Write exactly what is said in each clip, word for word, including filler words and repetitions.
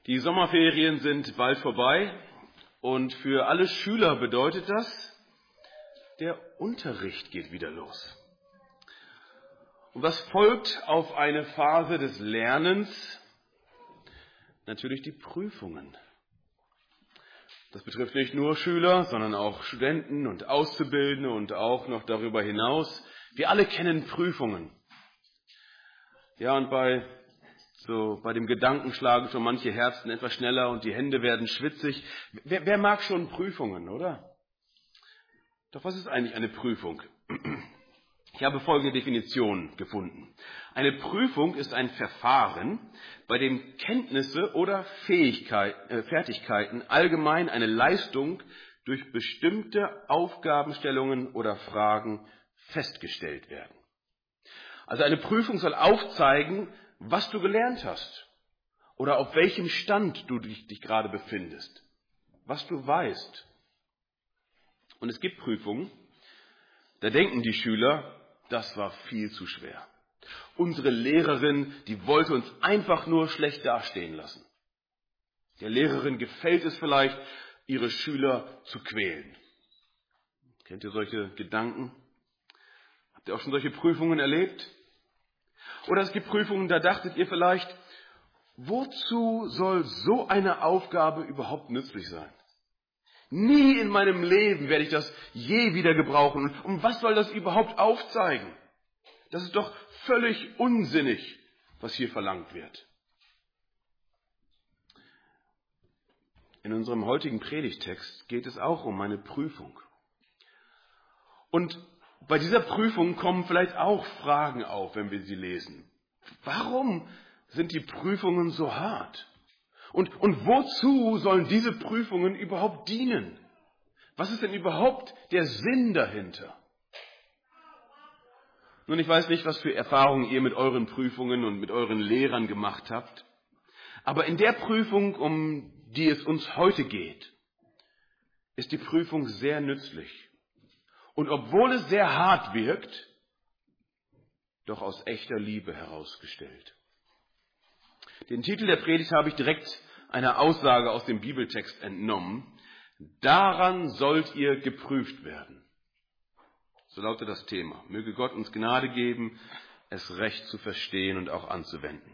Die Sommerferien sind bald vorbei und für alle Schüler bedeutet das, der Unterricht geht wieder los. Und was folgt auf eine Phase des Lernens? Natürlich die Prüfungen. Das betrifft nicht nur Schüler, sondern auch Studenten und Auszubildende und auch noch darüber hinaus. Wir alle kennen Prüfungen. Ja, und bei So, bei dem Gedanken schlagen schon manche Herzen etwas schneller und die Hände werden schwitzig. Wer, wer mag schon Prüfungen, oder? Doch was ist eigentlich eine Prüfung? Ich habe folgende Definition gefunden. Eine Prüfung ist ein Verfahren, bei dem Kenntnisse oder Fähigkeit, äh, Fertigkeiten allgemein eine Leistung durch bestimmte Aufgabenstellungen oder Fragen festgestellt werden. Also eine Prüfung soll aufzeigen, was du gelernt hast oder auf welchem Stand du dich, dich gerade befindest, was du weißt. Und es gibt Prüfungen, da denken die Schüler, das war viel zu schwer. Unsere Lehrerin, die wollte uns einfach nur schlecht dastehen lassen. Der Lehrerin gefällt es vielleicht, ihre Schüler zu quälen. Kennt ihr solche Gedanken? Habt ihr auch schon solche Prüfungen erlebt? Oder es gibt Prüfungen, da dachtet ihr vielleicht, wozu soll so eine Aufgabe überhaupt nützlich sein? Nie in meinem Leben werde ich das je wieder gebrauchen. Und was soll das überhaupt aufzeigen? Das ist doch völlig unsinnig, was hier verlangt wird. In unserem heutigen Predigtext geht es auch um eine Prüfung. Und bei dieser Prüfung kommen vielleicht auch Fragen auf, wenn wir sie lesen. Warum sind die Prüfungen so hart? Und, und wozu sollen diese Prüfungen überhaupt dienen? Was ist denn überhaupt der Sinn dahinter? Nun, ich weiß nicht, was für Erfahrungen ihr mit euren Prüfungen und mit euren Lehrern gemacht habt. Aber in der Prüfung, um die es uns heute geht, ist die Prüfung sehr nützlich. Und obwohl es sehr hart wirkt, doch aus echter Liebe herausgestellt. Den Titel der Predigt habe ich direkt einer Aussage aus dem Bibeltext entnommen. Daran sollt ihr geprüft werden. So lautet das Thema. Möge Gott uns Gnade geben, es recht zu verstehen und auch anzuwenden.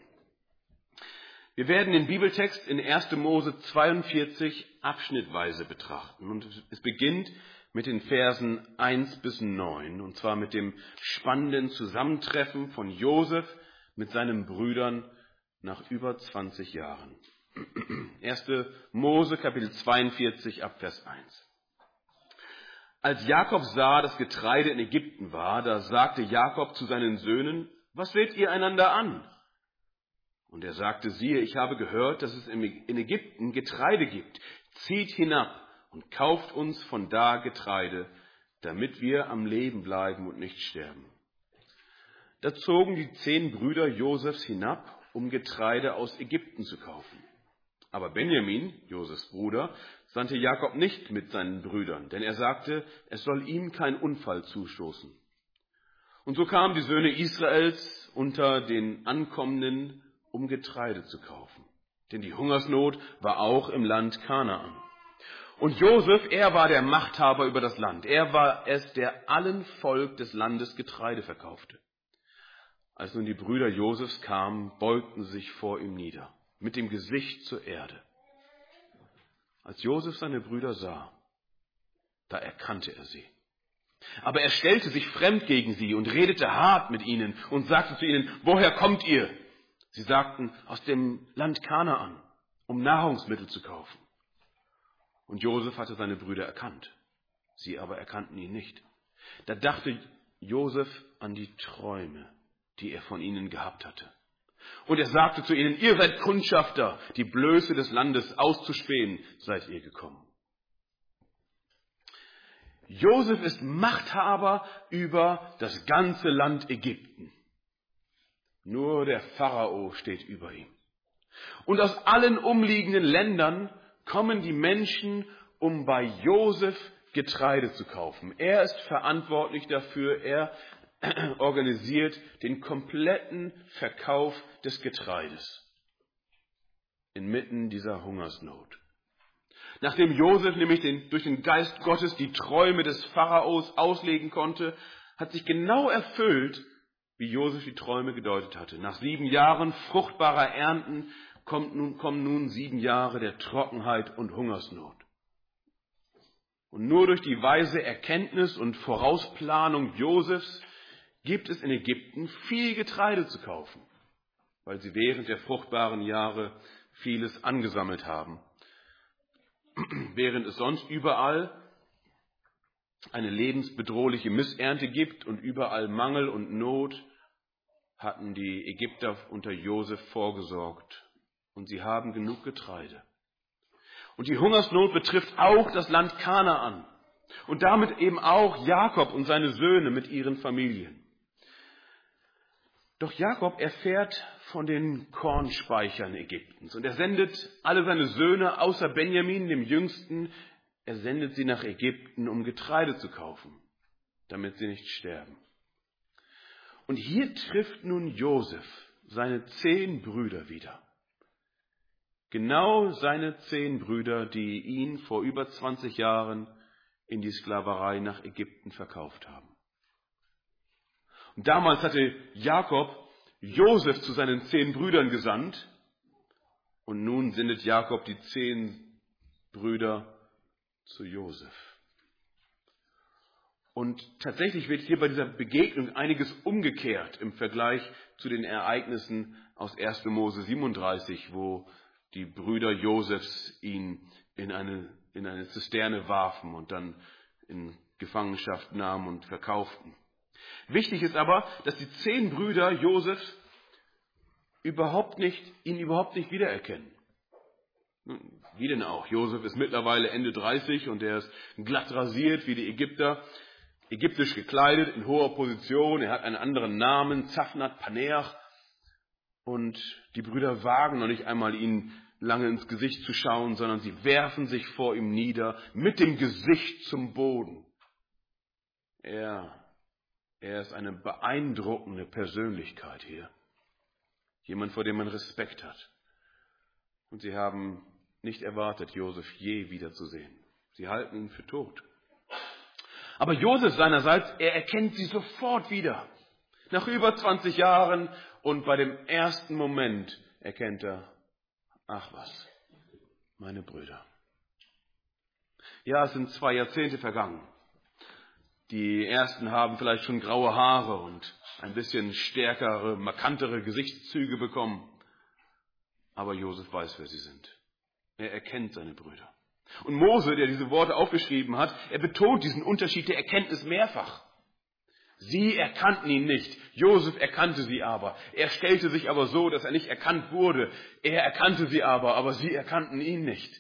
Wir werden den Bibeltext in erster Mose zweiundvierzig abschnittweise betrachten. Und es beginnt mit den Versen eins bis neun, und zwar mit dem spannenden Zusammentreffen von Josef mit seinen Brüdern nach über zwanzig Jahren. erster Mose, Kapitel zweiundvierzig, ab Vers eins. Als Jakob sah, dass Getreide in Ägypten war, da sagte Jakob zu seinen Söhnen, was seht ihr einander an? Und er sagte, siehe, ich habe gehört, dass es in Ägypten Getreide gibt. Zieht hinab und kauft uns von da Getreide, damit wir am Leben bleiben und nicht sterben. Da zogen die zehn Brüder Josefs hinab, um Getreide aus Ägypten zu kaufen. Aber Benjamin, Josefs Bruder, sandte Jakob nicht mit seinen Brüdern, denn er sagte, es soll ihm kein Unfall zustoßen. Und so kamen die Söhne Israels unter den Ankommenden, um Getreide zu kaufen. Denn die Hungersnot war auch im Land Kanaan. Und Josef, er war der Machthaber über das Land. Er war es, der allen Volk des Landes Getreide verkaufte. Als nun die Brüder Josefs kamen, beugten sie sich vor ihm nieder, mit dem Gesicht zur Erde. Als Josef seine Brüder sah, da erkannte er sie. Aber er stellte sich fremd gegen sie und redete hart mit ihnen und sagte zu ihnen, woher kommt ihr? Sie sagten, aus dem Land Kanaan, um Nahrungsmittel zu kaufen. Und Josef hatte seine Brüder erkannt. Sie aber erkannten ihn nicht. Da dachte Josef an die Träume, die er von ihnen gehabt hatte. Und er sagte zu ihnen, ihr seid Kundschafter, die Blöße des Landes auszuspähen, seid ihr gekommen. Josef ist Machthaber über das ganze Land Ägypten. Nur der Pharao steht über ihm. Und aus allen umliegenden Ländern kommen die Menschen, um bei Josef Getreide zu kaufen. Er ist verantwortlich dafür, er organisiert den kompletten Verkauf des Getreides. In inmitten dieser Hungersnot. Nachdem Josef nämlich den, durch den Geist Gottes die Träume des Pharaos auslegen konnte, hat sich genau erfüllt, wie Josef die Träume gedeutet hatte. Nach sieben Jahren fruchtbarer Ernten kommt nun, kommen nun sieben Jahre der Trockenheit und Hungersnot. Und nur durch die weise Erkenntnis und Vorausplanung Josefs gibt es in Ägypten viel Getreide zu kaufen, weil sie während der fruchtbaren Jahre vieles angesammelt haben. Während es sonst überall eine lebensbedrohliche Missernte gibt und überall Mangel und Not, hatten die Ägypter unter Josef vorgesorgt und sie haben genug Getreide. Und die Hungersnot betrifft auch das Land Kanaan und damit eben auch Jakob und seine Söhne mit ihren Familien. Doch Jakob erfährt von den Kornspeichern Ägyptens und er sendet alle seine Söhne außer Benjamin, dem Jüngsten, er sendet sie nach Ägypten, um Getreide zu kaufen, damit sie nicht sterben. Und hier trifft nun Josef seine zehn Brüder wieder. Genau seine zehn Brüder, die ihn vor über zwanzig Jahren in die Sklaverei nach Ägypten verkauft haben. Und damals hatte Jakob Josef zu seinen zehn Brüdern gesandt und nun sendet Jakob die zehn Brüder zu Josef. Und tatsächlich wird hier bei dieser Begegnung einiges umgekehrt im Vergleich zu den Ereignissen aus erster Mose siebenunddreißig, wo die Brüder Josefs ihn in eine, in eine Zisterne warfen und dann in Gefangenschaft nahmen und verkauften. Wichtig ist aber, dass die zehn Brüder Josefs überhaupt nicht, ihn überhaupt nicht wiedererkennen. Wie denn auch? Josef ist mittlerweile Ende dreißig und er ist glatt rasiert wie die Ägypter, ägyptisch gekleidet, in hoher Position. Er hat einen anderen Namen, Zaphnat Paneach. Und die Brüder wagen noch nicht einmal, ihn lange ins Gesicht zu schauen, sondern sie werfen sich vor ihm nieder, mit dem Gesicht zum Boden. Er, er ist eine beeindruckende Persönlichkeit hier. Jemand, vor dem man Respekt hat. Und sie haben nicht erwartet, Josef je wiederzusehen. Sie halten ihn für tot. Aber Josef seinerseits, er erkennt sie sofort wieder. Nach über zwanzig Jahren und bei dem ersten Moment erkennt er, ach was, meine Brüder. Ja, es sind zwei Jahrzehnte vergangen. Die ersten haben vielleicht schon graue Haare und ein bisschen stärkere, markantere Gesichtszüge bekommen. Aber Josef weiß, wer sie sind. Er erkennt seine Brüder. Und Mose, der diese Worte aufgeschrieben hat, er betont diesen Unterschied der Erkenntnis mehrfach. Sie erkannten ihn nicht, Josef erkannte sie aber. Er stellte sich aber so, dass er nicht erkannt wurde. Er erkannte sie aber, aber sie erkannten ihn nicht.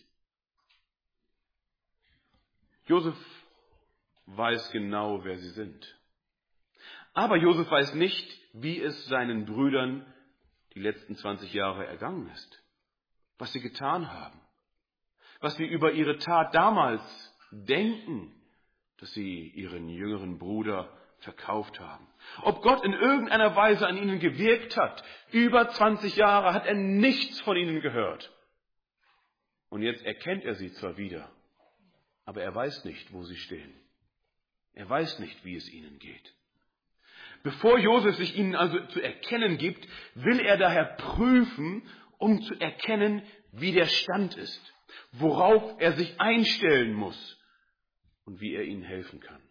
Josef weiß genau, wer sie sind. Aber Josef weiß nicht, wie es seinen Brüdern die letzten zwanzig Jahre ergangen ist. Was sie getan haben. Was sie über ihre Tat damals denken, dass sie ihren jüngeren Bruder verkauft haben. Ob Gott in irgendeiner Weise an ihnen gewirkt hat. Über zwanzig Jahre hat er nichts von ihnen gehört. Und jetzt erkennt er sie zwar wieder, aber er weiß nicht, wo sie stehen. Er weiß nicht, wie es ihnen geht. Bevor Josef sich ihnen also zu erkennen gibt, will er daher prüfen, um zu erkennen, wie der Stand ist, worauf er sich einstellen muss und wie er ihnen helfen kann.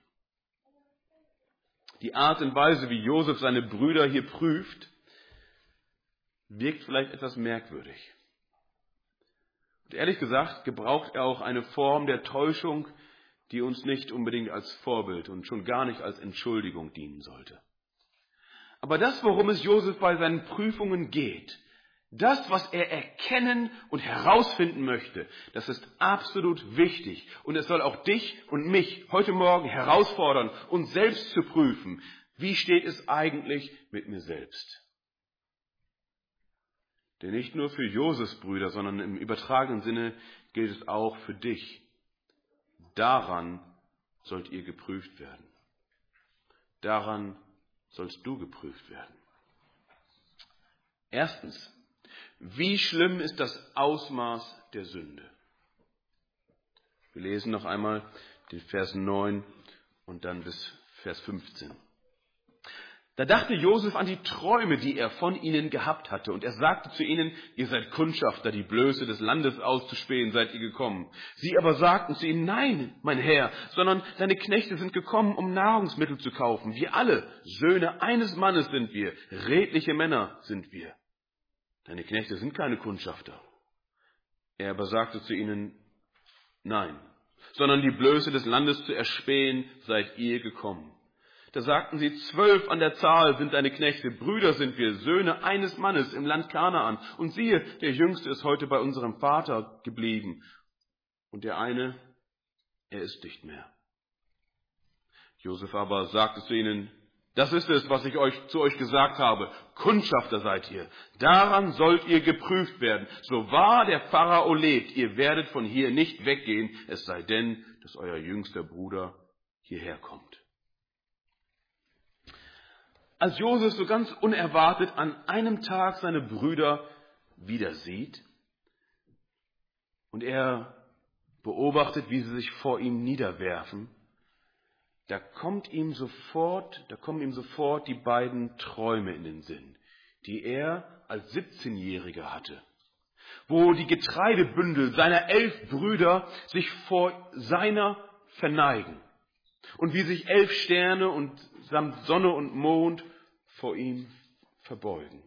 Die Art und Weise, wie Josef seine Brüder hier prüft, wirkt vielleicht etwas merkwürdig. Und ehrlich gesagt gebraucht er auch eine Form der Täuschung, die uns nicht unbedingt als Vorbild und schon gar nicht als Entschuldigung dienen sollte. Aber das, worum es Josef bei seinen Prüfungen geht, das, was er erkennen und herausfinden möchte, das ist absolut wichtig. Und es soll auch dich und mich heute Morgen herausfordern, uns selbst zu prüfen. Wie steht es eigentlich mit mir selbst? Denn nicht nur für Josefs Brüder, sondern im übertragenen Sinne gilt es auch für dich. Daran sollt ihr geprüft werden. Daran sollst du geprüft werden. Erstens, Wie schlimm ist das Ausmaß der Sünde? Wir lesen noch einmal den Vers neun und dann bis Vers fünfzehn. Da dachte Josef an die Träume, die er von ihnen gehabt hatte. Und er sagte zu ihnen, ihr seid Kundschafter, die Blöße des Landes auszuspähen, seid ihr gekommen. Sie aber sagten zu ihm, nein, mein Herr, sondern deine Knechte sind gekommen, um Nahrungsmittel zu kaufen. Wir alle, Söhne eines Mannes sind wir, redliche Männer sind wir. Deine Knechte sind keine Kundschafter. Er aber sagte zu ihnen, nein, sondern die Blöße des Landes zu erspähen, seid ihr gekommen. Da sagten sie, zwölf an der Zahl sind deine Knechte, Brüder sind wir, Söhne eines Mannes im Land Kanaan. Und siehe, der Jüngste ist heute bei unserem Vater geblieben. Und der eine, er ist nicht mehr. Josef aber sagte zu ihnen, das ist es, was ich euch zu euch gesagt habe. Kundschafter seid ihr. Daran sollt ihr geprüft werden. So wahr der Pharao lebt, ihr werdet von hier nicht weggehen, es sei denn, dass euer jüngster Bruder hierher kommt. Als Josef so ganz unerwartet an einem Tag seine Brüder wieder sieht und er beobachtet, wie sie sich vor ihm niederwerfen, da kommt ihm sofort, da kommen ihm sofort die beiden Träume in den Sinn, die er als siebzehnjähriger hatte, wo die Getreidebündel seiner elf Brüder sich vor seiner verneigen und wie sich elf Sterne und samt Sonne und Mond vor ihm verbeugen.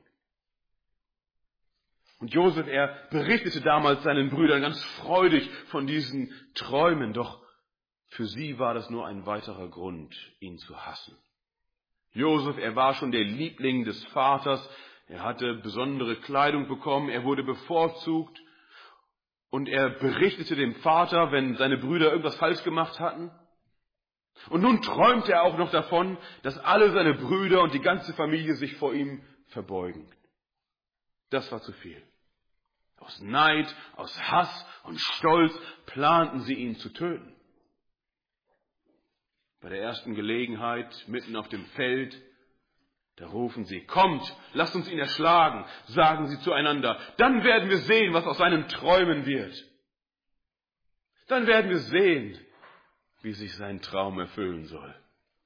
Und Josef, er berichtete damals seinen Brüdern ganz freudig von diesen Träumen, doch für sie war das nur ein weiterer Grund, ihn zu hassen. Josef, er war schon der Liebling des Vaters, er hatte besondere Kleidung bekommen, er wurde bevorzugt und er berichtete dem Vater, wenn seine Brüder irgendwas falsch gemacht hatten. Und nun träumte er auch noch davon, dass alle seine Brüder und die ganze Familie sich vor ihm verbeugen. Das war zu viel. Aus Neid, aus Hass und Stolz planten sie ihn zu töten. Bei der ersten Gelegenheit, mitten auf dem Feld, da rufen sie, kommt, lasst uns ihn erschlagen, sagen sie zueinander. Dann werden wir sehen, was aus seinen Träumen wird. Dann werden wir sehen, wie sich sein Traum erfüllen soll.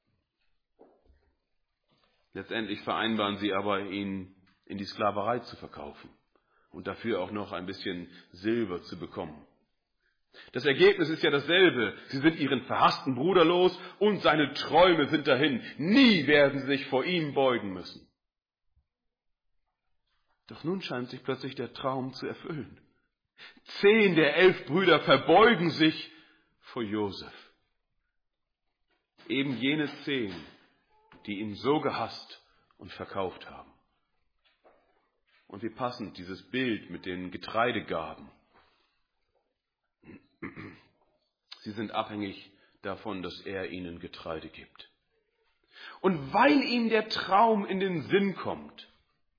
Letztendlich vereinbaren sie aber, ihn in die Sklaverei zu verkaufen und dafür auch noch ein bisschen Silber zu bekommen. Das Ergebnis ist ja dasselbe. Sie sind ihren verhassten Bruder los und seine Träume sind dahin. Nie werden sie sich vor ihm beugen müssen. Doch nun scheint sich plötzlich der Traum zu erfüllen. Zehn der elf Brüder verbeugen sich vor Josef. Eben jene zehn, die ihn so gehasst und verkauft haben. Und wie passend dieses Bild mit den Getreidegaben. Sie sind abhängig davon, dass er ihnen Getreide gibt. Und weil ihm der Traum in den Sinn kommt,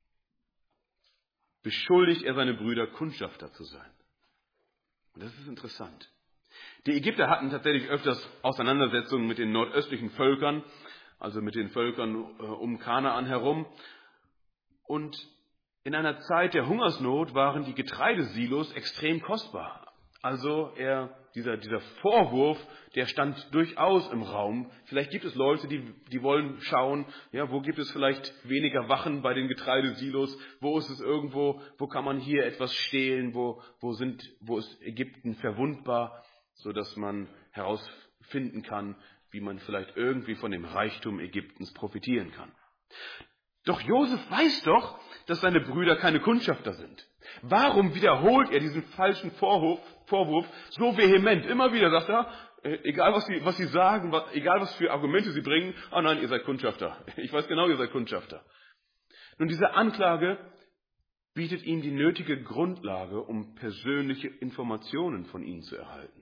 beschuldigt er seine Brüder, Kundschafter zu sein. Und das ist interessant. Die Ägypter hatten tatsächlich öfters Auseinandersetzungen mit den nordöstlichen Völkern, also mit den Völkern äh, um Kanaan herum. Und in einer Zeit der Hungersnot waren die Getreidesilos extrem kostbar. Also er, dieser, dieser Vorwurf, der stand durchaus im Raum. Vielleicht gibt es Leute, die, die wollen schauen, ja, wo gibt es vielleicht weniger Wachen bei den Getreidesilos? Wo ist es irgendwo, wo kann man hier etwas stehlen? Wo, wo sind, wo ist Ägypten verwundbar, so dass man herausfinden kann, wie man vielleicht irgendwie von dem Reichtum Ägyptens profitieren kann. Doch Josef weiß doch, dass seine Brüder keine Kundschafter sind. Warum wiederholt er diesen falschen Vorwurf, Vorwurf so vehement? Immer wieder sagt er, egal was sie, was sie sagen, was, egal was für Argumente sie bringen, oh nein, ihr seid Kundschafter. Ich weiß genau, ihr seid Kundschafter. Nun, diese Anklage bietet ihm die nötige Grundlage, um persönliche Informationen von ihnen zu erhalten.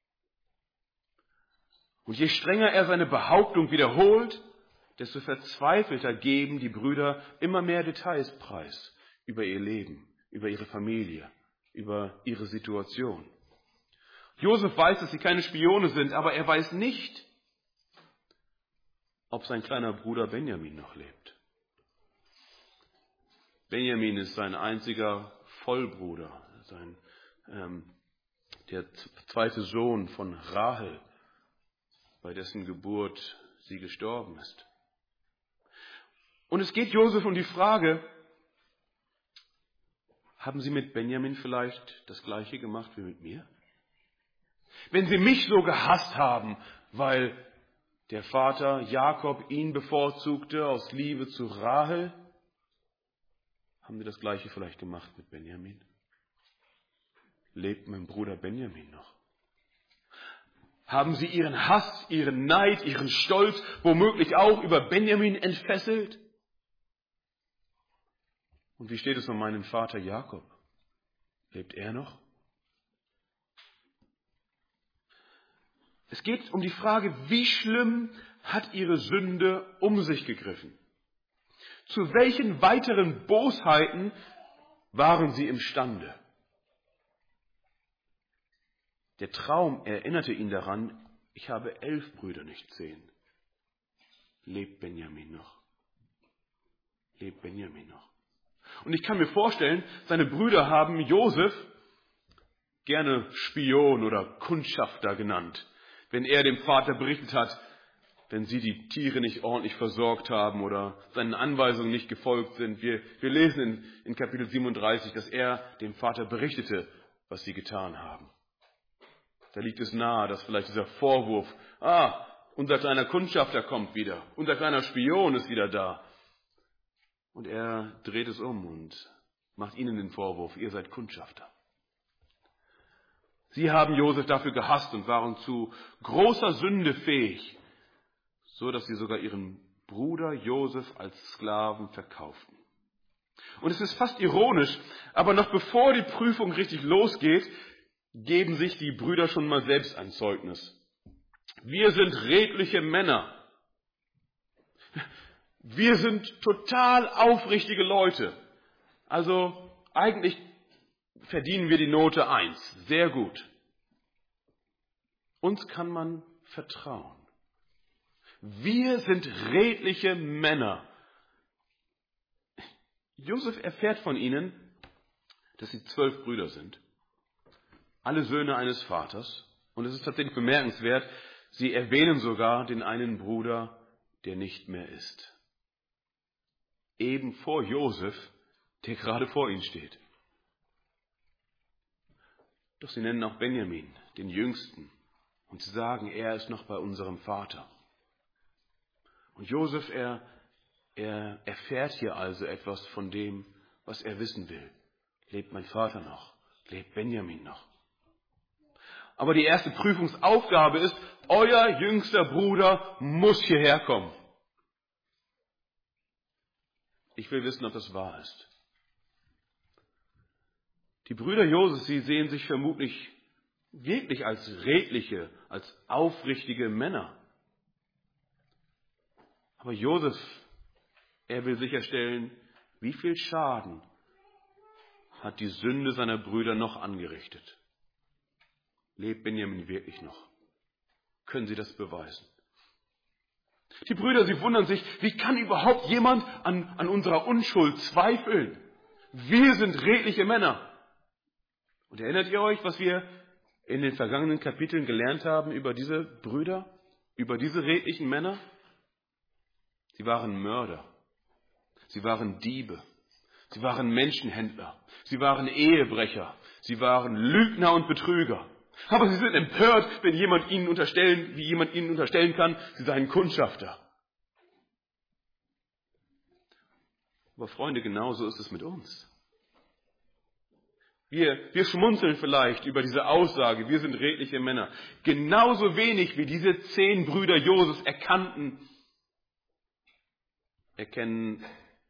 Und je strenger er seine Behauptung wiederholt, desto verzweifelter geben die Brüder immer mehr Details preis über ihr Leben, über ihre Familie, über ihre Situation. Josef weiß, dass sie keine Spione sind, aber er weiß nicht, ob sein kleiner Bruder Benjamin noch lebt. Benjamin ist sein einziger Vollbruder, sein, ähm, der zweite Sohn von Rahel, bei dessen Geburt sie gestorben ist. Und es geht Josef um die Frage, haben Sie mit Benjamin vielleicht das Gleiche gemacht wie mit mir? Wenn Sie mich so gehasst haben, weil der Vater Jakob ihn bevorzugte aus Liebe zu Rahel, haben Sie das Gleiche vielleicht gemacht mit Benjamin? Lebt mein Bruder Benjamin noch? Haben Sie Ihren Hass, Ihren Neid, Ihren Stolz womöglich auch über Benjamin entfesselt? Und wie steht es um meinen Vater Jakob? Lebt er noch? Es geht um die Frage, wie schlimm hat Ihre Sünde um sich gegriffen? Zu welchen weiteren Bosheiten waren Sie imstande? Der Traum erinnerte ihn daran, ich habe elf Brüder, nicht zehn. Lebt Benjamin noch? Lebt Benjamin noch? Und ich kann mir vorstellen, seine Brüder haben Josef gerne Spion oder Kundschafter genannt, wenn er dem Vater berichtet hat, wenn sie die Tiere nicht ordentlich versorgt haben oder seinen Anweisungen nicht gefolgt sind. Wir, wir lesen in, in Kapitel siebenunddreißig, dass er dem Vater berichtete, was sie getan haben. Da liegt es nahe, dass vielleicht dieser Vorwurf, ah, unser kleiner Kundschafter kommt wieder, unser kleiner Spion ist wieder da. Und er dreht es um und macht ihnen den Vorwurf, ihr seid Kundschafter. Sie haben Josef dafür gehasst und waren zu großer Sünde fähig, so dass sie sogar ihren Bruder Josef als Sklaven verkauften. Und es ist fast ironisch, aber noch bevor die Prüfung richtig losgeht, geben sich die Brüder schon mal selbst ein Zeugnis. Wir sind redliche Männer. Wir sind total aufrichtige Leute. Also eigentlich verdienen wir die Note eins. Sehr gut. Uns kann man vertrauen. Wir sind redliche Männer. Josef erfährt von ihnen, dass sie zwölf Brüder sind. Alle Söhne eines Vaters. Und es ist tatsächlich bemerkenswert, sie erwähnen sogar den einen Bruder, der nicht mehr ist. Eben vor Josef, der gerade vor ihnen steht. Doch sie nennen auch Benjamin, den Jüngsten, und sie sagen, er ist noch bei unserem Vater. Und Josef, er, er erfährt hier also etwas von dem, was er wissen will. Lebt mein Vater noch? Lebt Benjamin noch? Aber die erste Prüfungsaufgabe ist, euer jüngster Bruder muss hierher kommen. Ich will wissen, ob das wahr ist. Die Brüder Josef, sie sehen sich vermutlich wirklich als redliche, als aufrichtige Männer. Aber Josef, er will sicherstellen, wie viel Schaden hat die Sünde seiner Brüder noch angerichtet. Lebt Benjamin wirklich noch? Können sie das beweisen? Die Brüder, sie wundern sich, wie kann überhaupt jemand an, an unserer Unschuld zweifeln? Wir sind redliche Männer. Und erinnert ihr euch, was wir in den vergangenen Kapiteln gelernt haben über diese Brüder, über diese redlichen Männer? Sie waren Mörder. Sie waren Diebe. Sie waren Menschenhändler. Sie waren Ehebrecher. Sie waren Lügner und Betrüger. Aber sie sind empört, wenn jemand ihnen unterstellen, wie jemand ihnen unterstellen kann, sie seien Kundschafter. Aber Freunde, genauso ist es mit uns. Wir, wir schmunzeln vielleicht über diese Aussage, wir sind redliche Männer. Genauso wenig wie diese zehn Brüder Josefs erkannten, erkennen,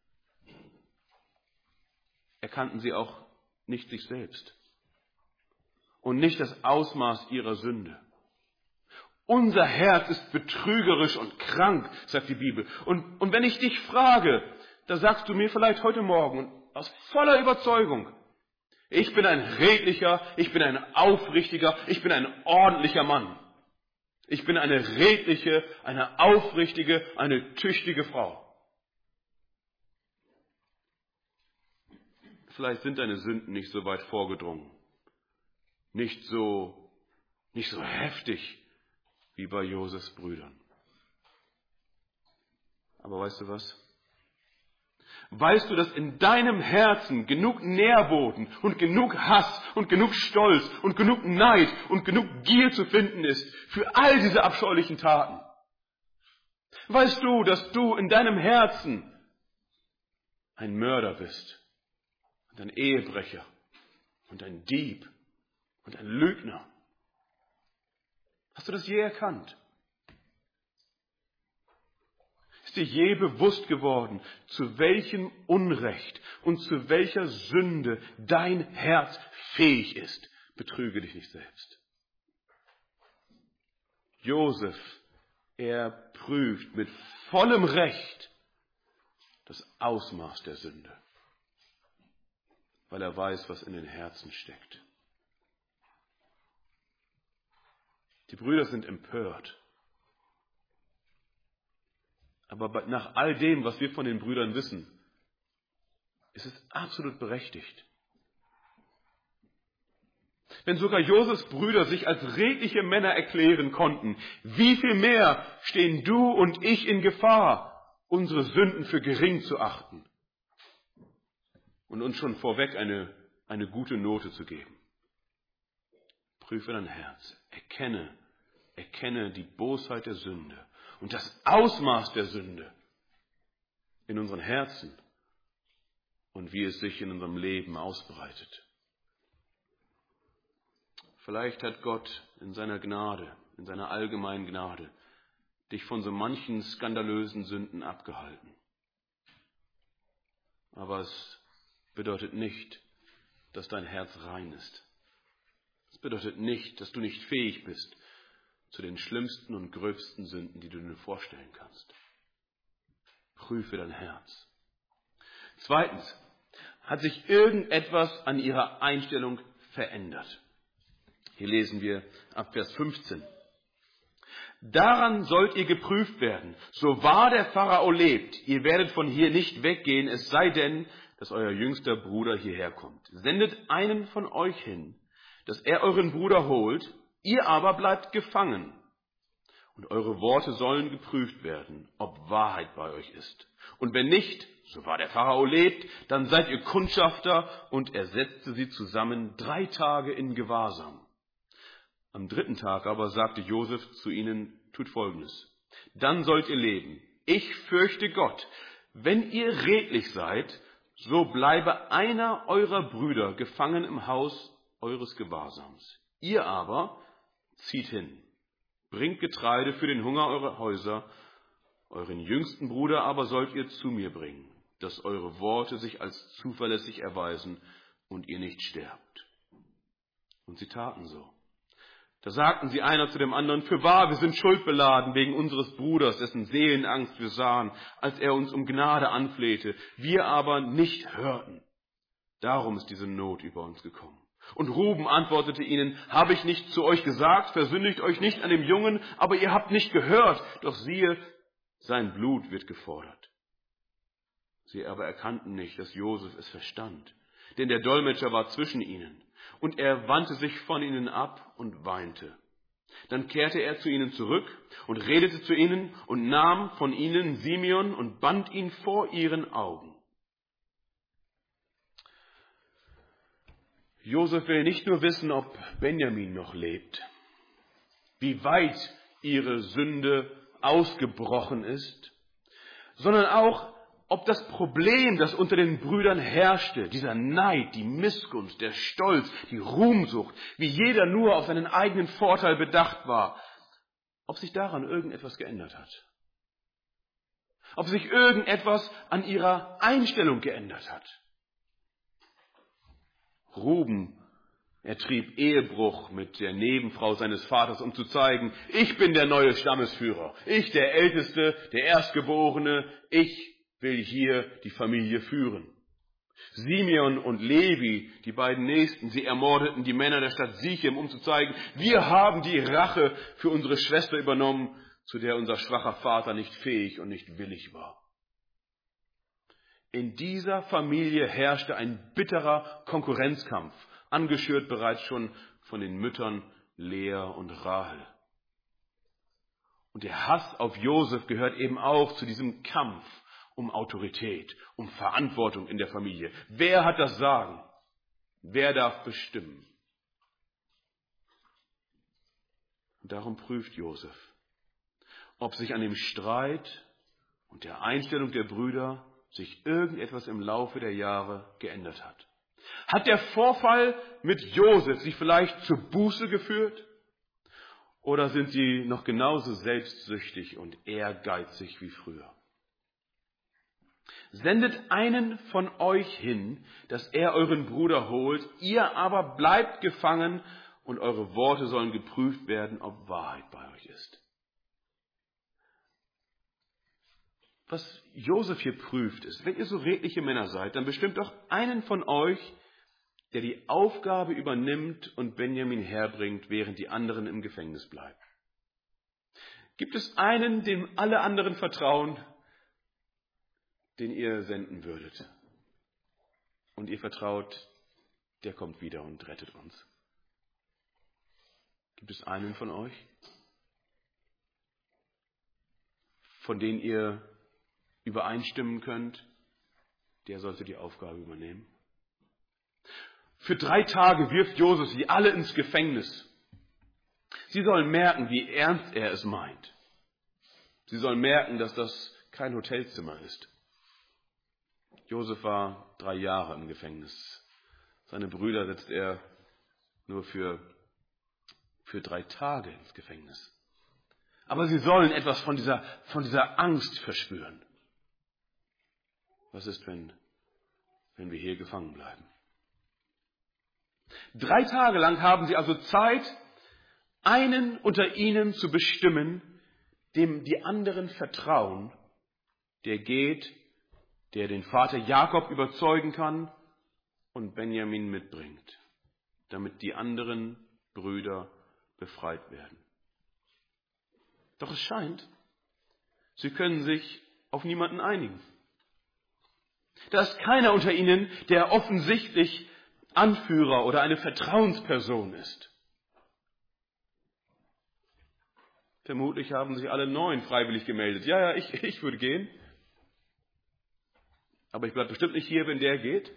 erkannten sie auch nicht sich selbst. Und nicht das Ausmaß ihrer Sünde. Unser Herz ist betrügerisch und krank, sagt die Bibel. Und, und wenn ich dich frage, da sagst du mir vielleicht heute Morgen aus voller Überzeugung, ich bin ein redlicher, ich bin ein aufrichtiger, ich bin ein ordentlicher Mann. Ich bin eine redliche, eine aufrichtige, eine tüchtige Frau. Vielleicht sind deine Sünden nicht so weit vorgedrungen, nicht so, nicht so heftig wie bei Josefs Brüdern. Aber weißt du was? Weißt du, dass in deinem Herzen genug Nährboden und genug Hass und genug Stolz und genug Neid und genug Gier zu finden ist für all diese abscheulichen Taten? Weißt du, dass du in deinem Herzen ein Mörder bist und ein Ehebrecher und ein Dieb und ein Lügner? Hast du das je erkannt? Ist dir je bewusst geworden, zu welchem Unrecht und zu welcher Sünde dein Herz fähig ist? Betrüge dich nicht selbst. Josef, er prüft mit vollem Recht das Ausmaß der Sünde, weil er weiß, was in den Herzen steckt. Die Brüder sind empört. Aber nach all dem, was wir von den Brüdern wissen, ist es absolut berechtigt. Wenn sogar Josefs Brüder sich als redliche Männer erklären konnten, wie viel mehr stehen du und ich in Gefahr, unsere Sünden für gering zu achten und uns schon vorweg eine, eine gute Note zu geben. Prüfe dein Herz, erkenne, erkenne die Bosheit der Sünde und das Ausmaß der Sünde in unseren Herzen und wie es sich in unserem Leben ausbreitet. Vielleicht hat Gott in seiner Gnade, in seiner allgemeinen Gnade, dich von so manchen skandalösen Sünden abgehalten. Aber es bedeutet nicht, dass dein Herz rein ist. Es bedeutet nicht, dass du nicht fähig bist zu den schlimmsten und gröbsten Sünden, die du dir vorstellen kannst. Prüfe dein Herz. Zweitens, hat sich irgendetwas an ihrer Einstellung verändert? Hier lesen wir ab Vers fünfzehn. Daran sollt ihr geprüft werden, so wahr der Pharao lebt. Ihr werdet von hier nicht weggehen, es sei denn, dass euer jüngster Bruder hierher kommt. Sendet einen von euch hin, dass er euren Bruder holt, ihr aber bleibt gefangen. Und eure Worte sollen geprüft werden, ob Wahrheit bei euch ist. Und wenn nicht, so wahr der Pharao lebt, dann seid ihr Kundschafter. Und er setzte sie zusammen drei Tage in Gewahrsam. Am dritten Tag aber sagte Josef zu ihnen, tut Folgendes. Dann sollt ihr leben. Ich fürchte Gott. Wenn ihr redlich seid, so bleibe einer eurer Brüder gefangen im Haus eures Gewahrsams. Ihr aber zieht hin. Bringt Getreide für den Hunger eurer Häuser. Euren jüngsten Bruder aber sollt ihr zu mir bringen, dass eure Worte sich als zuverlässig erweisen und ihr nicht sterbt. Und sie taten so. Da sagten sie einer zu dem anderen, fürwahr, wir sind schuldbeladen wegen unseres Bruders, dessen Seelenangst wir sahen, als er uns um Gnade anflehte, wir aber nicht hörten. Darum ist diese Not über uns gekommen. Und Ruben antwortete ihnen, habe ich nicht zu euch gesagt, versündigt euch nicht an dem Jungen, aber ihr habt nicht gehört, doch siehe, sein Blut wird gefordert. Sie aber erkannten nicht, dass Josef es verstand, denn der Dolmetscher war zwischen ihnen. Und er wandte sich von ihnen ab und weinte. Dann kehrte er zu ihnen zurück und redete zu ihnen und nahm von ihnen Simeon und band ihn vor ihren Augen. Josef will nicht nur wissen, ob Benjamin noch lebt, wie weit ihre Sünde ausgebrochen ist, sondern auch, ob das Problem, das unter den Brüdern herrschte, dieser Neid, die Missgunst, der Stolz, die Ruhmsucht, wie jeder nur auf seinen eigenen Vorteil bedacht war, ob sich daran irgendetwas geändert hat. Ob sich irgendetwas an ihrer Einstellung geändert hat. Ruben, er trieb Ehebruch mit der Nebenfrau seines Vaters, um zu zeigen, ich bin der neue Stammesführer, ich der Älteste, der Erstgeborene, ich will hier die Familie führen. Simeon und Levi, die beiden Nächsten, sie ermordeten die Männer der Stadt Sichem, um zu zeigen, wir haben die Rache für unsere Schwester übernommen, zu der unser schwacher Vater nicht fähig und nicht willig war. In dieser Familie herrschte ein bitterer Konkurrenzkampf, angeschürt bereits schon von den Müttern Lea und Rahel. Und der Hass auf Josef gehört eben auch zu diesem Kampf um Autorität, um Verantwortung in der Familie. Wer hat das Sagen? Wer darf bestimmen? Und darum prüft Josef, ob sich an dem Streit und der Einstellung der Brüder sich irgendetwas im Laufe der Jahre geändert hat. Hat der Vorfall mit Josef sie vielleicht zur Buße geführt? Oder sind sie noch genauso selbstsüchtig und ehrgeizig wie früher? Sendet einen von euch hin, dass er euren Bruder holt, ihr aber bleibt gefangen und eure Worte sollen geprüft werden, ob Wahrheit bei euch ist. Was Josef hier prüft ist, wenn ihr so redliche Männer seid, dann bestimmt doch einen von euch, der die Aufgabe übernimmt und Benjamin herbringt, während die anderen im Gefängnis bleiben. Gibt es einen, dem alle anderen vertrauen, den ihr senden würdet? Und ihr vertraut, der kommt wieder und rettet uns. Gibt es einen von euch, von dem ihr übereinstimmen könnt, der sollte die Aufgabe übernehmen? Für drei Tage wirft Josef sie alle ins Gefängnis. Sie sollen merken, wie ernst er es meint. Sie sollen merken, dass das kein Hotelzimmer ist. Josef war drei Jahre im Gefängnis. Seine Brüder setzt er nur für, für drei Tage ins Gefängnis. Aber sie sollen etwas von dieser, von dieser Angst verspüren. Was ist, wenn, wenn wir hier gefangen bleiben? Drei Tage lang haben sie also Zeit, einen unter ihnen zu bestimmen, dem die anderen vertrauen, der geht, der den Vater Jakob überzeugen kann und Benjamin mitbringt, damit die anderen Brüder befreit werden. Doch es scheint, sie können sich auf niemanden einigen. Da ist keiner unter ihnen, der offensichtlich Anführer oder eine Vertrauensperson ist. Vermutlich haben sich alle neun freiwillig gemeldet. Ja, ja, ich, ich würde gehen. Aber ich bleibe bestimmt nicht hier, wenn der geht.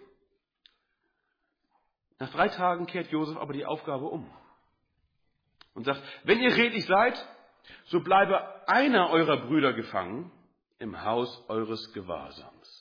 Nach drei Tagen kehrt Josef aber die Aufgabe um und sagt, wenn ihr redlich seid, so bleibe einer eurer Brüder gefangen im Haus eures Gewahrsams.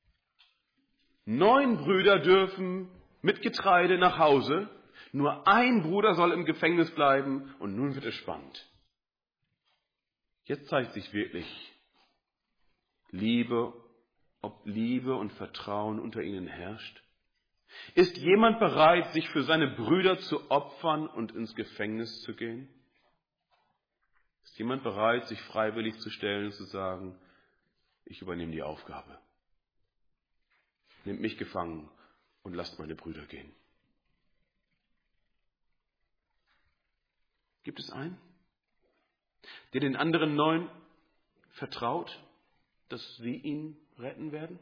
Neun Brüder dürfen mit Getreide nach Hause, nur ein Bruder soll im Gefängnis bleiben und nun wird es spannend. Jetzt zeigt sich wirklich Liebe, ob Liebe und Vertrauen unter ihnen herrscht. Ist jemand bereit, sich für seine Brüder zu opfern und ins Gefängnis zu gehen? Ist jemand bereit, sich freiwillig zu stellen und zu sagen, ich übernehme die Aufgabe. Nehmt mich gefangen und lasst meine Brüder gehen. Gibt es einen, der den anderen neun vertraut, dass sie ihn retten werden?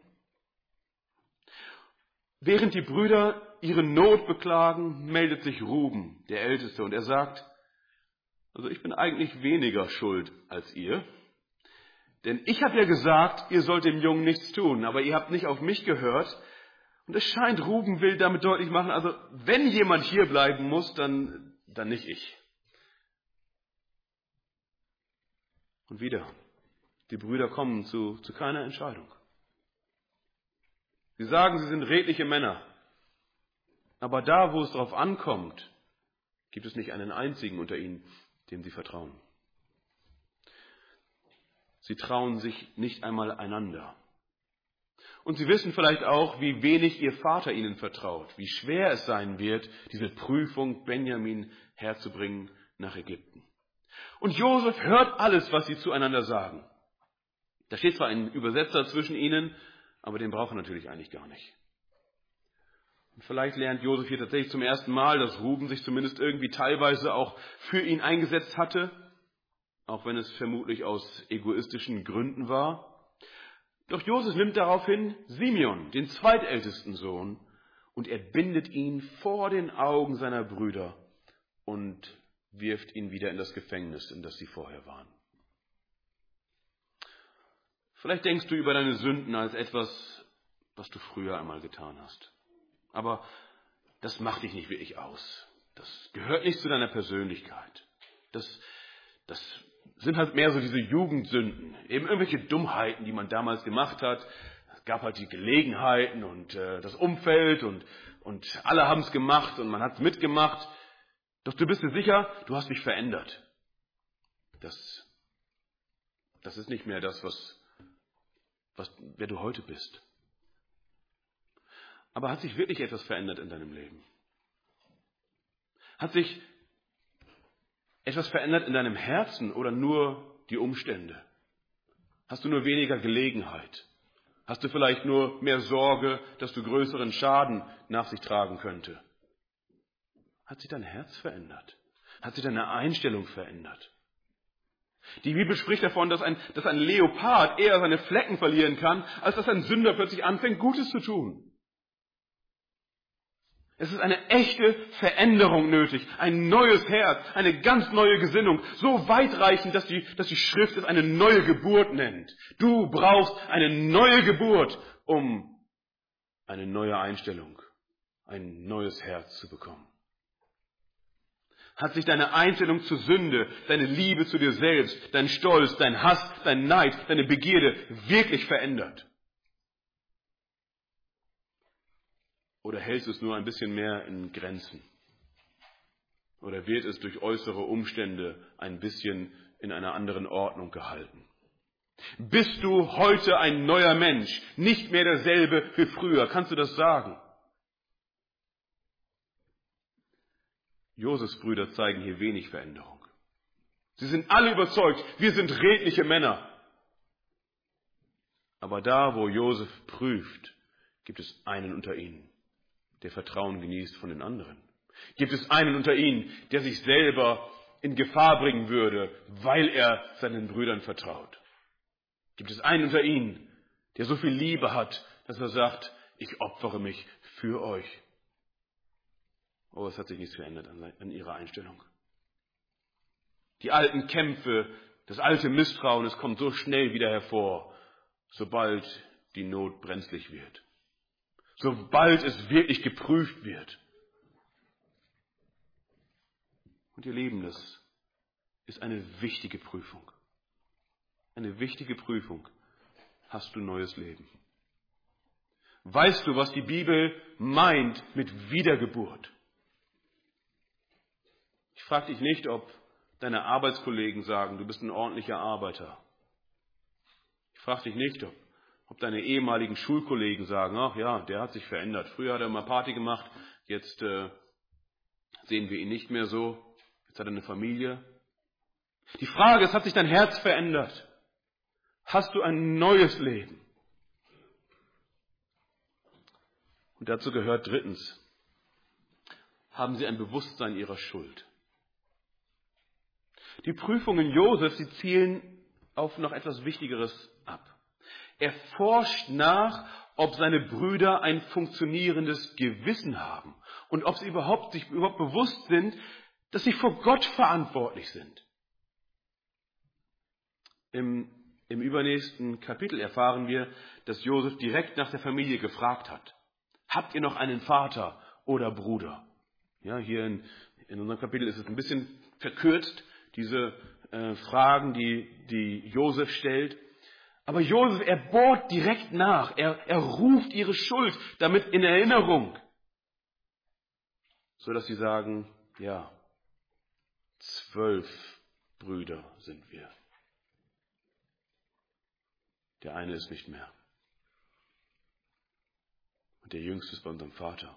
Während die Brüder ihre Not beklagen, meldet sich Ruben, der Älteste, und er sagt, also ich bin eigentlich weniger schuld als ihr, denn ich habe ja gesagt, ihr sollt dem Jungen nichts tun, aber ihr habt nicht auf mich gehört. Und es scheint, Ruben will damit deutlich machen, also wenn jemand hier bleiben muss, dann, dann nicht ich. Und wieder, die Brüder kommen zu, zu keiner Entscheidung. Sie sagen, sie sind redliche Männer. Aber da, wo es darauf ankommt, gibt es nicht einen einzigen unter ihnen, dem sie vertrauen. Sie trauen sich nicht einmal einander. Und sie wissen vielleicht auch, wie wenig ihr Vater ihnen vertraut, wie schwer es sein wird, diese Prüfung Benjamin herzubringen nach Ägypten. Und Josef hört alles, was sie zueinander sagen. Da steht zwar ein Übersetzer zwischen ihnen, aber den braucht er natürlich eigentlich gar nicht. Und vielleicht lernt Josef hier tatsächlich zum ersten Mal, dass Ruben sich zumindest irgendwie teilweise auch für ihn eingesetzt hatte, auch wenn es vermutlich aus egoistischen Gründen war. Doch Josef nimmt daraufhin Simeon, den zweitältesten Sohn, und er bindet ihn vor den Augen seiner Brüder und wirft ihn wieder in das Gefängnis, in das sie vorher waren. Vielleicht denkst du über deine Sünden als etwas, was du früher einmal getan hast. Aber das macht dich nicht wirklich aus. Das gehört nicht zu deiner Persönlichkeit. Das, das sind halt mehr so diese Jugendsünden. Eben irgendwelche Dummheiten, die man damals gemacht hat. Es gab halt die Gelegenheiten und äh, das Umfeld und, und alle haben es gemacht und man hat es mitgemacht. Doch du bist dir sicher, du hast dich verändert. Das, das ist nicht mehr das, was, was, wer du heute bist. Aber hat sich wirklich etwas verändert in deinem Leben? Hat sich etwas verändert in deinem Herzen oder nur die Umstände? Hast du nur weniger Gelegenheit? Hast du vielleicht nur mehr Sorge, dass du größeren Schaden nach sich tragen könnte? Hat sich dein Herz verändert? Hat sich deine Einstellung verändert? Die Bibel spricht davon, dass ein, dass ein Leopard eher seine Flecken verlieren kann, als dass ein Sünder plötzlich anfängt, Gutes zu tun. Es ist eine echte Veränderung nötig, ein neues Herz, eine ganz neue Gesinnung, so weitreichend, dass die, dass die Schrift es eine neue Geburt nennt. Du brauchst eine neue Geburt, um eine neue Einstellung, ein neues Herz zu bekommen. Hat sich deine Einstellung zur Sünde, deine Liebe zu dir selbst, dein Stolz, dein Hass, dein Neid, deine Begierde wirklich verändert? Oder hältst du es nur ein bisschen mehr in Grenzen? Oder wird es durch äußere Umstände ein bisschen in einer anderen Ordnung gehalten? Bist du heute ein neuer Mensch, nicht mehr derselbe wie früher? Kannst du das sagen? Josefs Brüder zeigen hier wenig Veränderung. Sie sind alle überzeugt, wir sind redliche Männer. Aber da, wo Josef prüft, gibt es einen unter ihnen, der Vertrauen genießt von den anderen. Gibt es einen unter ihnen, der sich selber in Gefahr bringen würde, weil er seinen Brüdern vertraut? Gibt es einen unter ihnen, der so viel Liebe hat, dass er sagt, ich opfere mich für euch? Oh, es hat sich nichts verändert an ihrer Einstellung. Die alten Kämpfe, das alte Misstrauen, es kommt so schnell wieder hervor, sobald die Not brenzlig wird. Sobald es wirklich geprüft wird. Und ihr Lieben, das ist eine wichtige Prüfung. Eine wichtige Prüfung. Hast du neues Leben? Weißt du, was die Bibel meint mit Wiedergeburt? Ich frage dich nicht, ob deine Arbeitskollegen sagen, du bist ein ordentlicher Arbeiter. Ich frage dich nicht, ob Ob deine ehemaligen Schulkollegen sagen, ach ja, der hat sich verändert. Früher hat er mal Party gemacht, jetzt äh, sehen wir ihn nicht mehr so. Jetzt hat er eine Familie. Die Frage ist, hat sich dein Herz verändert? Hast du ein neues Leben? Und dazu gehört drittens, haben sie ein Bewusstsein ihrer Schuld. Die Prüfungen Josefs, sie zielen auf noch etwas Wichtigeres ab. Er forscht nach, ob seine Brüder ein funktionierendes Gewissen haben und ob sie überhaupt sich überhaupt bewusst sind, dass sie vor Gott verantwortlich sind. Im, im übernächsten Kapitel erfahren wir, dass Josef direkt nach der Familie gefragt hat. Habt ihr noch einen Vater oder Bruder? Ja, hier in, in unserem Kapitel ist es ein bisschen verkürzt, diese äh, Fragen, die, die Josef stellt. Aber Josef, er bohrt direkt nach. Er, er ruft ihre Schuld damit in Erinnerung. So dass sie sagen, ja, zwölf Brüder sind wir. Der eine ist nicht mehr. Und der jüngste ist bei unserem Vater.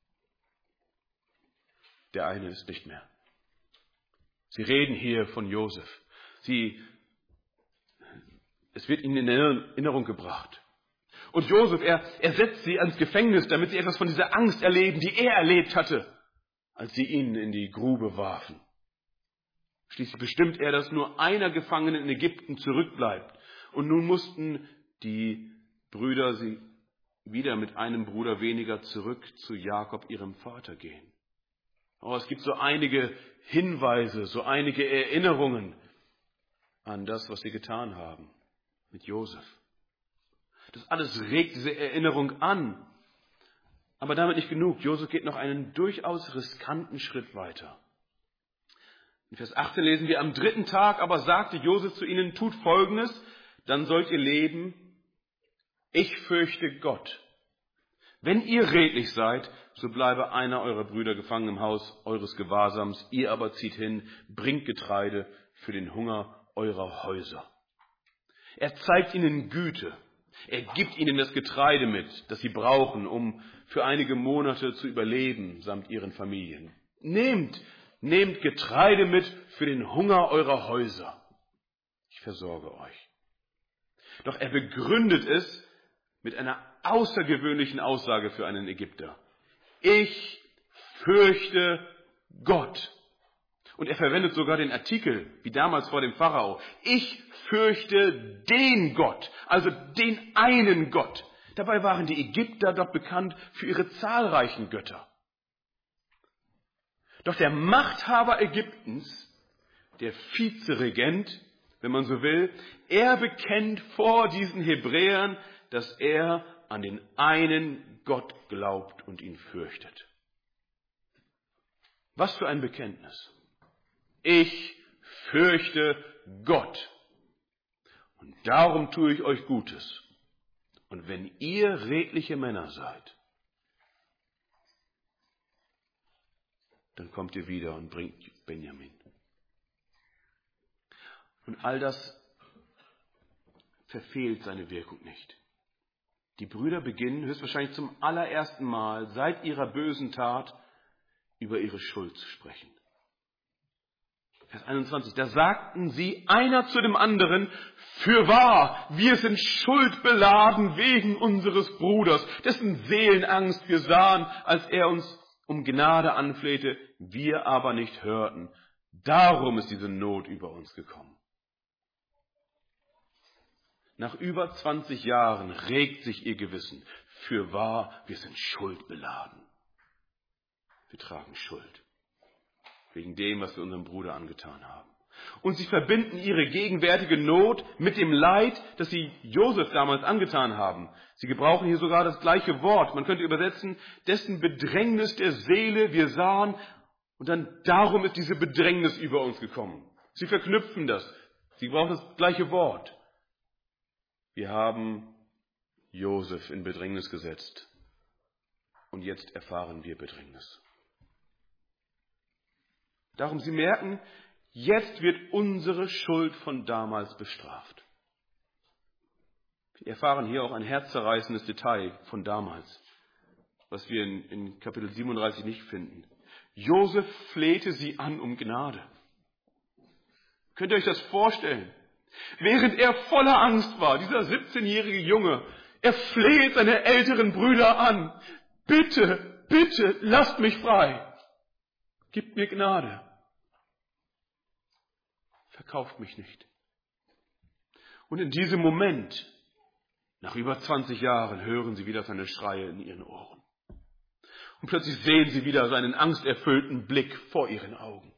Der eine ist nicht mehr. Sie reden hier von Josef. Sie, es wird ihnen in Erinnerung gebracht. Und Josef, er, er setzt sie ans Gefängnis, damit sie etwas von dieser Angst erleben, die er erlebt hatte, als sie ihn in die Grube warfen. Schließlich bestimmt er, dass nur einer Gefangene in Ägypten zurückbleibt. Und nun mussten die Brüder sie wieder mit einem Bruder weniger zurück zu Jakob, ihrem Vater, gehen. Oh, es gibt so einige Hinweise, so einige Erinnerungen an das, was sie getan haben mit Josef. Das alles regt diese Erinnerung an. Aber damit nicht genug. Josef geht noch einen durchaus riskanten Schritt weiter. In Vers achtzehn lesen wir, am dritten Tag aber sagte Josef zu ihnen, tut Folgendes, dann sollt ihr leben, ich fürchte Gott. Wenn ihr redlich seid, so bleibe einer eurer Brüder gefangen im Haus eures Gewahrsams, ihr aber zieht hin, bringt Getreide für den Hunger eurer Häuser. Er zeigt ihnen Güte. Er gibt ihnen das Getreide mit, das sie brauchen, um für einige Monate zu überleben, samt ihren Familien. Nehmt, nehmt Getreide mit für den Hunger eurer Häuser. Ich versorge euch. Doch er begründet es mit einer außergewöhnlichen Aussage für einen Ägypter. Ich fürchte Gott. Und er verwendet sogar den Artikel, wie damals vor dem Pharao. Ich fürchte den Gott, also den einen Gott. Dabei waren die Ägypter doch bekannt für ihre zahlreichen Götter. Doch der Machthaber Ägyptens, der Vizeregent, wenn man so will, er bekennt vor diesen Hebräern, dass er an den einen Gott glaubt und ihn fürchtet. Was für ein Bekenntnis. Ich fürchte Gott. Und darum tue ich euch Gutes. Und wenn ihr redliche Männer seid, dann kommt ihr wieder und bringt Benjamin. Und all das verfehlt seine Wirkung nicht. Die Brüder beginnen höchstwahrscheinlich zum allerersten Mal seit ihrer bösen Tat über ihre Schuld zu sprechen. Vers einundzwanzig, da sagten sie einer zu dem anderen, fürwahr, wir sind schuldbeladen wegen unseres Bruders, dessen Seelenangst wir sahen, als er uns um Gnade anflehte, wir aber nicht hörten. Darum ist diese Not über uns gekommen. Nach über zwanzig Jahren regt sich ihr Gewissen. Fürwahr, wir sind schuldbeladen. Wir tragen Schuld. Wegen dem, was wir unserem Bruder angetan haben. Und sie verbinden ihre gegenwärtige Not mit dem Leid, das sie Josef damals angetan haben. Sie gebrauchen hier sogar das gleiche Wort. Man könnte übersetzen, dessen Bedrängnis der Seele wir sahen. Und dann darum ist diese Bedrängnis über uns gekommen. Sie verknüpfen das. Sie brauchen das gleiche Wort. Wir haben Josef in Bedrängnis gesetzt. Und jetzt erfahren wir Bedrängnis. Darum, Sie merken, jetzt wird unsere Schuld von damals bestraft. Wir erfahren hier auch ein herzzerreißendes Detail von damals, was wir in, in Kapitel siebenunddreißig nicht finden. Josef flehte sie an um Gnade. Könnt ihr euch das vorstellen? Während er voller Angst war, dieser siebzehnjährige Junge, er fleht seine älteren Brüder an. Bitte, bitte, lasst mich frei. Gebt mir Gnade. Verkauft mich nicht. Und in diesem Moment, nach über zwanzig Jahren, hören sie wieder seine Schreie in ihren Ohren. Und plötzlich sehen sie wieder seinen angsterfüllten Blick vor ihren Augen.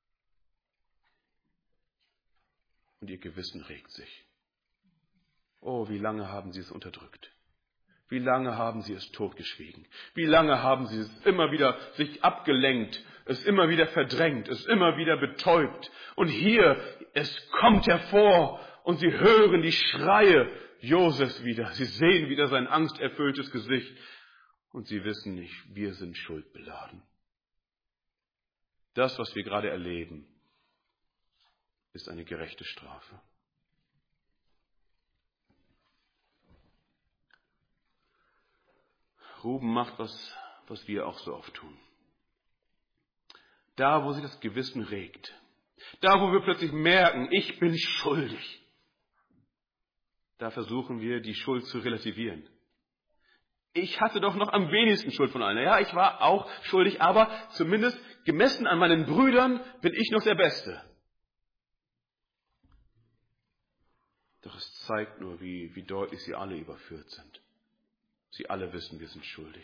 Und ihr Gewissen regt sich. Oh, wie lange haben sie es unterdrückt? Wie lange haben sie es totgeschwiegen? Wie lange haben sie es immer wieder sich abgelenkt, es immer wieder verdrängt, es immer wieder betäubt? Und hier, es kommt hervor und sie hören die Schreie Josefs wieder. Sie sehen wieder sein angsterfülltes Gesicht und sie wissen nicht, wir sind schuldbeladen. Das, was wir gerade erleben, ist eine gerechte Strafe. Ruben macht was, was wir auch so oft tun. Da, wo sich das Gewissen regt, da, wo wir plötzlich merken, ich bin schuldig, da versuchen wir, die Schuld zu relativieren. Ich hatte doch noch am wenigsten Schuld von allen. Ja, ich war auch schuldig, aber zumindest gemessen an meinen Brüdern bin ich noch der Beste. Doch es zeigt nur, wie, wie deutlich sie alle überführt sind. Sie alle wissen, wir sind schuldig.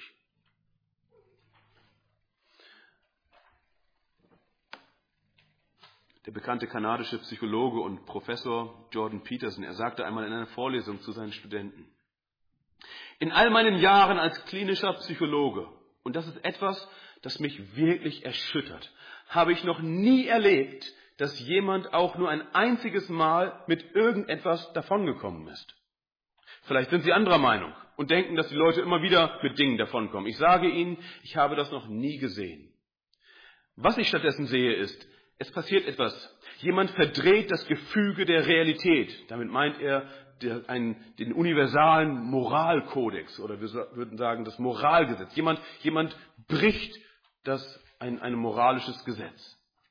Der bekannte kanadische Psychologe und Professor Jordan Peterson, er sagte einmal in einer Vorlesung zu seinen Studenten: In all meinen Jahren als klinischer Psychologe, und das ist etwas, das mich wirklich erschüttert, habe ich noch nie erlebt, dass jemand auch nur ein einziges Mal mit irgendetwas davongekommen ist. Vielleicht sind Sie anderer Meinung und denken, dass die Leute immer wieder mit Dingen davonkommen. Ich sage Ihnen, ich habe das noch nie gesehen. Was ich stattdessen sehe ist, es passiert etwas. Jemand verdreht das Gefüge der Realität. Damit meint er der, einen, den universalen Moralkodex oder wir würden sagen das Moralgesetz. Jemand, jemand bricht das, ein, ein moralisches Gesetz.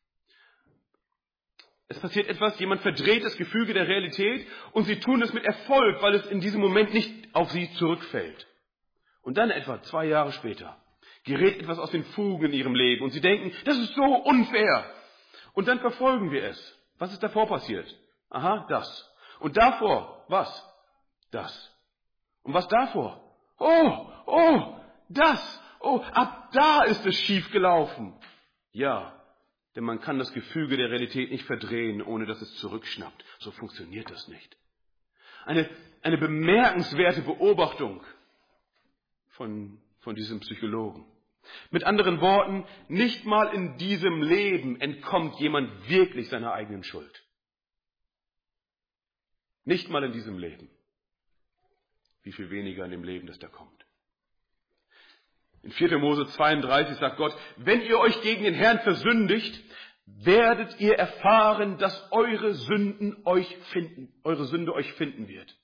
Es passiert etwas, jemand verdreht das Gefüge der Realität und sie tun es mit Erfolg, weil es in diesem Moment nicht auf sie zurückfällt. Und dann etwa zwei Jahre später gerät etwas aus den Fugen in ihrem Leben und sie denken, das ist so unfair. Und dann verfolgen wir es. Was ist davor passiert? Aha, das. Und davor, was? Das. Und was davor? Oh, oh, das. Oh, ab da ist es schief gelaufen. Ja, denn man kann das Gefüge der Realität nicht verdrehen, ohne dass es zurückschnappt. So funktioniert das nicht. Eine, eine bemerkenswerte Beobachtung von, von diesem Psychologen. Mit anderen Worten, nicht mal in diesem Leben entkommt jemand wirklich seiner eigenen Schuld. Nicht mal in diesem Leben. Wie viel weniger in dem Leben, das da kommt. In vierter Mose zweiunddreißig sagt Gott, wenn ihr euch gegen den Herrn versündigt, werdet ihr erfahren, dass eure Sünden euch finden, eure Sünde euch finden wird.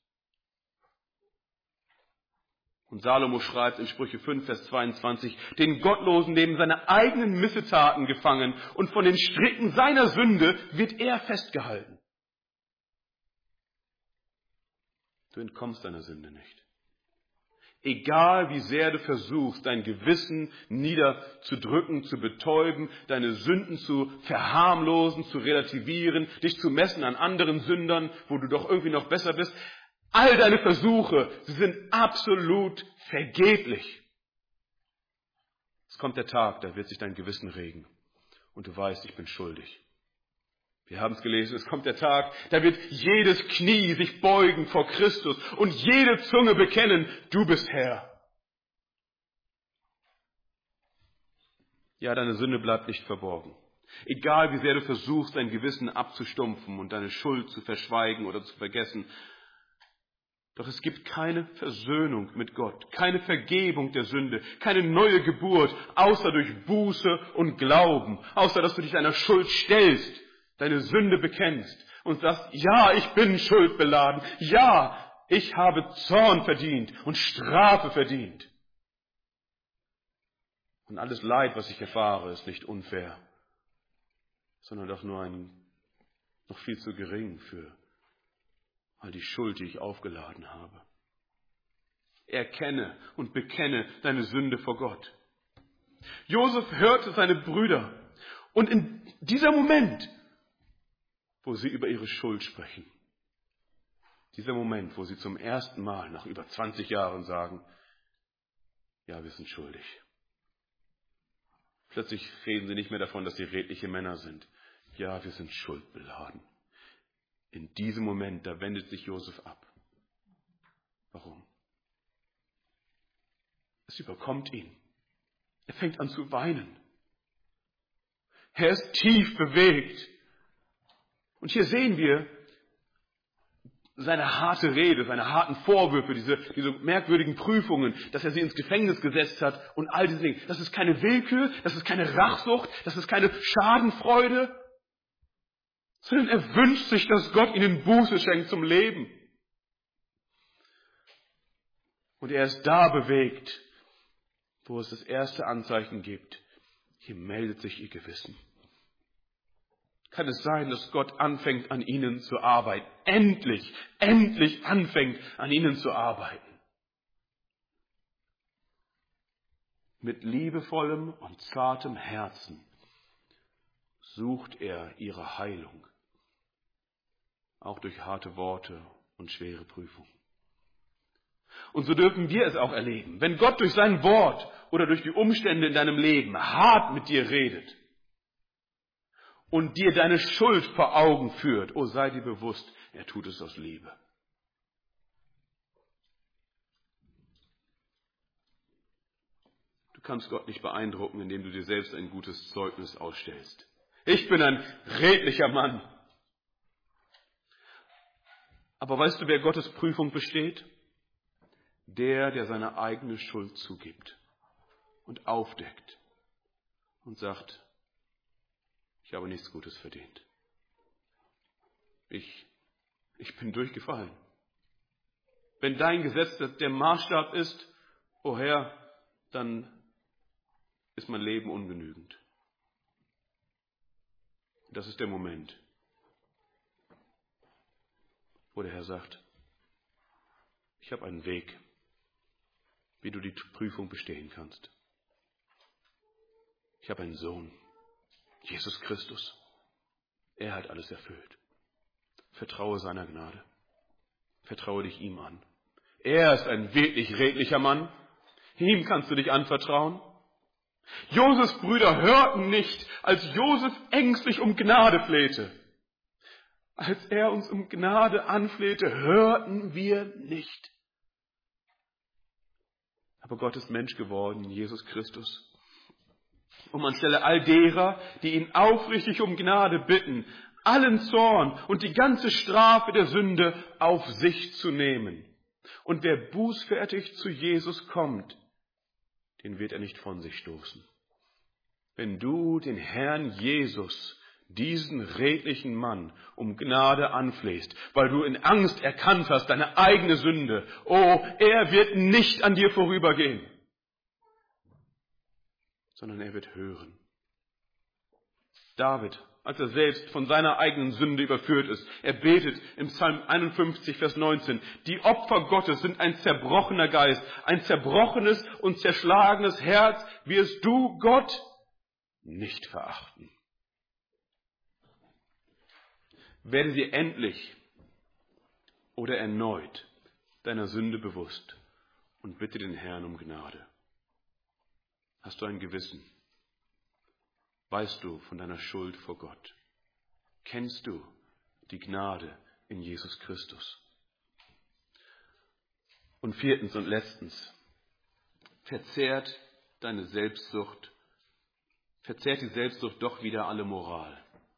Und Salomo schreibt in Sprüche fünf, Vers zweiundzwanzig, den Gottlosen nehmen seine eigenen Missetaten gefangen und von den Stricken seiner Sünde wird er festgehalten. Du entkommst deiner Sünde nicht. Egal wie sehr du versuchst, dein Gewissen niederzudrücken, zu betäuben, deine Sünden zu verharmlosen, zu relativieren, dich zu messen an anderen Sündern, wo du doch irgendwie noch besser bist, all deine Versuche, sie sind absolut vergeblich. Es kommt der Tag, da wird sich dein Gewissen regen und du weißt, ich bin schuldig. Wir haben es gelesen, es kommt der Tag, da wird jedes Knie sich beugen vor Christus und jede Zunge bekennen, du bist Herr. Ja, deine Sünde bleibt nicht verborgen. Egal wie sehr du versuchst, dein Gewissen abzustumpfen und deine Schuld zu verschweigen oder zu vergessen, doch es gibt keine Versöhnung mit Gott, keine Vergebung der Sünde, keine neue Geburt, außer durch Buße und Glauben, außer dass du dich deiner Schuld stellst, deine Sünde bekennst und sagst, ja, ich bin schuldbeladen, ja, ich habe Zorn verdient und Strafe verdient. Und alles Leid, was ich erfahre, ist nicht unfair, sondern doch nur ein, noch viel zu gering für all die Schuld, die ich aufgeladen habe. Erkenne und bekenne deine Sünde vor Gott. Josef hörte seine Brüder und in dieser Moment, wo sie über ihre Schuld sprechen, dieser Moment, wo sie zum ersten Mal nach über zwanzig Jahren sagen, ja, wir sind schuldig. Plötzlich reden sie nicht mehr davon, dass sie redliche Männer sind. Ja, wir sind schuldbeladen. In diesem Moment, da wendet sich Josef ab. Warum? Es überkommt ihn. Er fängt an zu weinen. Er ist tief bewegt. Und hier sehen wir seine harte Rede, seine harten Vorwürfe, diese, diese merkwürdigen Prüfungen, dass er sie ins Gefängnis gesetzt hat und all diese Dinge. Das ist keine Willkür, das ist keine Rachsucht, das ist keine Schadenfreude, sondern er wünscht sich, dass Gott ihnen Buße schenkt zum Leben. Und er ist da bewegt, wo es das erste Anzeichen gibt. Hier meldet sich ihr Gewissen. Kann es sein, dass Gott anfängt, an ihnen zu arbeiten? Endlich, endlich anfängt, an ihnen zu arbeiten. Mit liebevollem und zartem Herzen sucht er ihre Heilung. Auch durch harte Worte und schwere Prüfung. Und so dürfen wir es auch erleben. Wenn Gott durch sein Wort oder durch die Umstände in deinem Leben hart mit dir redet und dir deine Schuld vor Augen führt, oh, sei dir bewusst, er tut es aus Liebe. Du kannst Gott nicht beeindrucken, indem du dir selbst ein gutes Zeugnis ausstellst. Ich bin ein redlicher Mann. Aber weißt du, wer Gottes Prüfung besteht? Der, der seine eigene Schuld zugibt und aufdeckt und sagt, ich habe nichts Gutes verdient. Ich, ich bin durchgefallen. Wenn dein Gesetz der Maßstab ist, o Herr, dann ist mein Leben ungenügend. Das ist der Moment, wo der Herr sagt, ich habe einen Weg, wie du die Prüfung bestehen kannst. Ich habe einen Sohn, Jesus Christus. Er hat alles erfüllt. Vertraue seiner Gnade. Vertraue dich ihm an. Er ist ein wirklich redlicher Mann. Ihm kannst du dich anvertrauen. Josefs Brüder hörten nicht, als Josef ängstlich um Gnade flehte. Als er uns um Gnade anflehte, hörten wir nicht. Aber Gott ist Mensch geworden, Jesus Christus, um anstelle all derer, die ihn aufrichtig um Gnade bitten, allen Zorn und die ganze Strafe der Sünde auf sich zu nehmen. Und wer bußfertig zu Jesus kommt, den wird er nicht von sich stoßen. Wenn du den Herrn Jesus, diesen redlichen Mann, um Gnade anflehst, weil du in Angst erkannt hast, deine eigene Sünde, oh, er wird nicht an dir vorübergehen, sondern er wird hören. David, als er selbst von seiner eigenen Sünde überführt ist, er betet im Psalm einundfünfzig, Vers neunzehn, die Opfer Gottes sind ein zerbrochener Geist, ein zerbrochenes und zerschlagenes Herz wirst du, Gott, nicht verachten. Werde dir endlich oder erneut deiner Sünde bewusst und bitte den Herrn um Gnade. Hast du ein Gewissen? Weißt du von deiner Schuld vor Gott? Kennst du die Gnade in Jesus Christus? Und viertens und letztens, verzehrt deine Selbstsucht, verzehrt die Selbstsucht doch wieder alle Moral.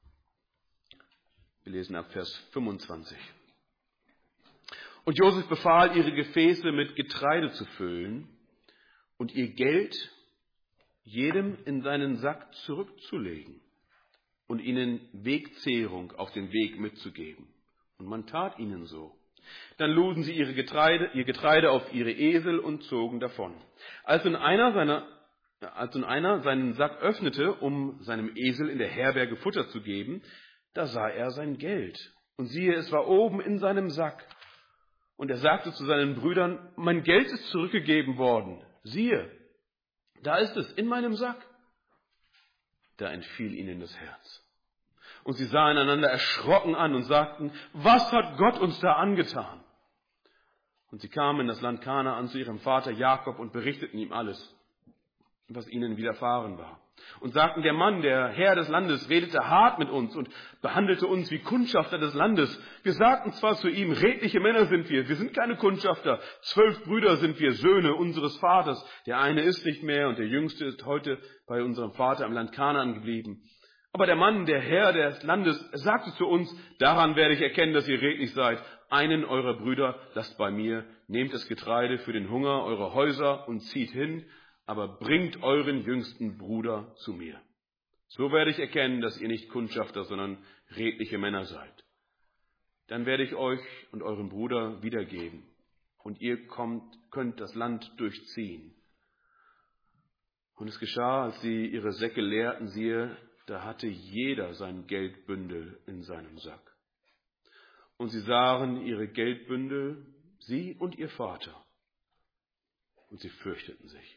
Wir lesen ab Vers fünfundzwanzig. Und Josef befahl, ihre Gefäße mit Getreide zu füllen und ihr Geld jedem in seinen Sack zurückzulegen und ihnen Wegzehrung auf den Weg mitzugeben. Und man tat ihnen so. Dann luden sie ihre Getreide, ihr Getreide auf ihre Esel und zogen davon. Als nun einer seiner Als nun einer seinen Sack öffnete, um seinem Esel in der Herberge Futter zu geben, da sah er sein Geld. Und siehe, es war oben in seinem Sack. Und er sagte zu seinen Brüdern, mein Geld ist zurückgegeben worden. Siehe, da ist es, in meinem Sack. Da entfiel ihnen das Herz. Und sie sahen einander erschrocken an und sagten, was hat Gott uns da angetan? Und sie kamen in das Land Kanaan zu ihrem Vater Jakob und berichteten ihm alles, was ihnen widerfahren war. Und sagten, der Mann, der Herr des Landes, redete hart mit uns und behandelte uns wie Kundschafter des Landes. Wir sagten zwar zu ihm, redliche Männer sind wir, wir sind keine Kundschafter. Zwölf Brüder sind wir, Söhne unseres Vaters. Der eine ist nicht mehr und der jüngste ist heute bei unserem Vater im Land Kanaan geblieben. Aber der Mann, der Herr des Landes, sagte zu uns, daran werde ich erkennen, dass ihr redlich seid. Einen eurer Brüder lasst bei mir, nehmt das Getreide für den Hunger eurer Häuser und zieht hin, aber bringt euren jüngsten Bruder zu mir. So werde ich erkennen, dass ihr nicht Kundschafter, sondern redliche Männer seid. Dann werde ich euch und euren Bruder wiedergeben, und ihr kommt, könnt das Land durchziehen. Und es geschah, als sie ihre Säcke leerten, siehe, da hatte jeder sein Geldbündel in seinem Sack. Und sie sahen ihre Geldbündel, sie und ihr Vater, und sie fürchteten sich.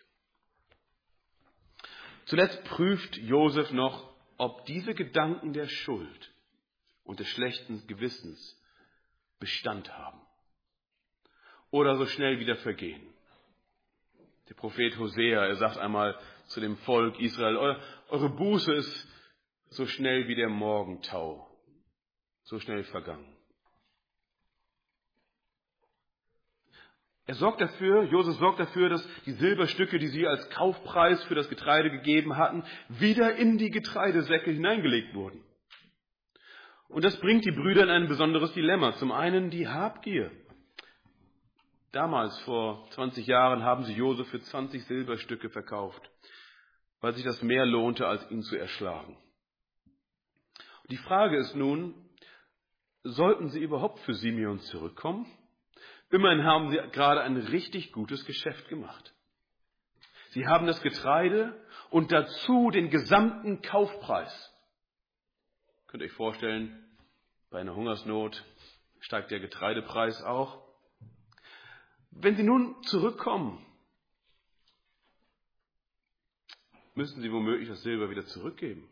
Zuletzt prüft Josef noch, ob diese Gedanken der Schuld und des schlechten Gewissens Bestand haben. oder so schnell wieder vergehen. Der Prophet Hosea, er sagt einmal zu dem Volk Israel, eure Buße ist so schnell wie der Morgentau, so schnell vergangen. Er sorgt dafür, Josef sorgt dafür, dass die Silberstücke, die sie als Kaufpreis für das Getreide gegeben hatten, wieder in die Getreidesäcke hineingelegt wurden. Und das bringt die Brüder in ein besonderes Dilemma. Zum einen die Habgier. Damals, vor zwanzig Jahren, haben sie Josef für zwanzig Silberstücke verkauft, weil sich das mehr lohnte, als ihn zu erschlagen. Und die Frage ist nun, sollten sie überhaupt für Simeon zurückkommen? Immerhin haben sie gerade ein richtig gutes Geschäft gemacht. Sie haben das Getreide und dazu den gesamten Kaufpreis. Könnt ihr euch vorstellen, bei einer Hungersnot steigt der Getreidepreis auch. Wenn sie nun zurückkommen, müssen sie womöglich das Silber wieder zurückgeben.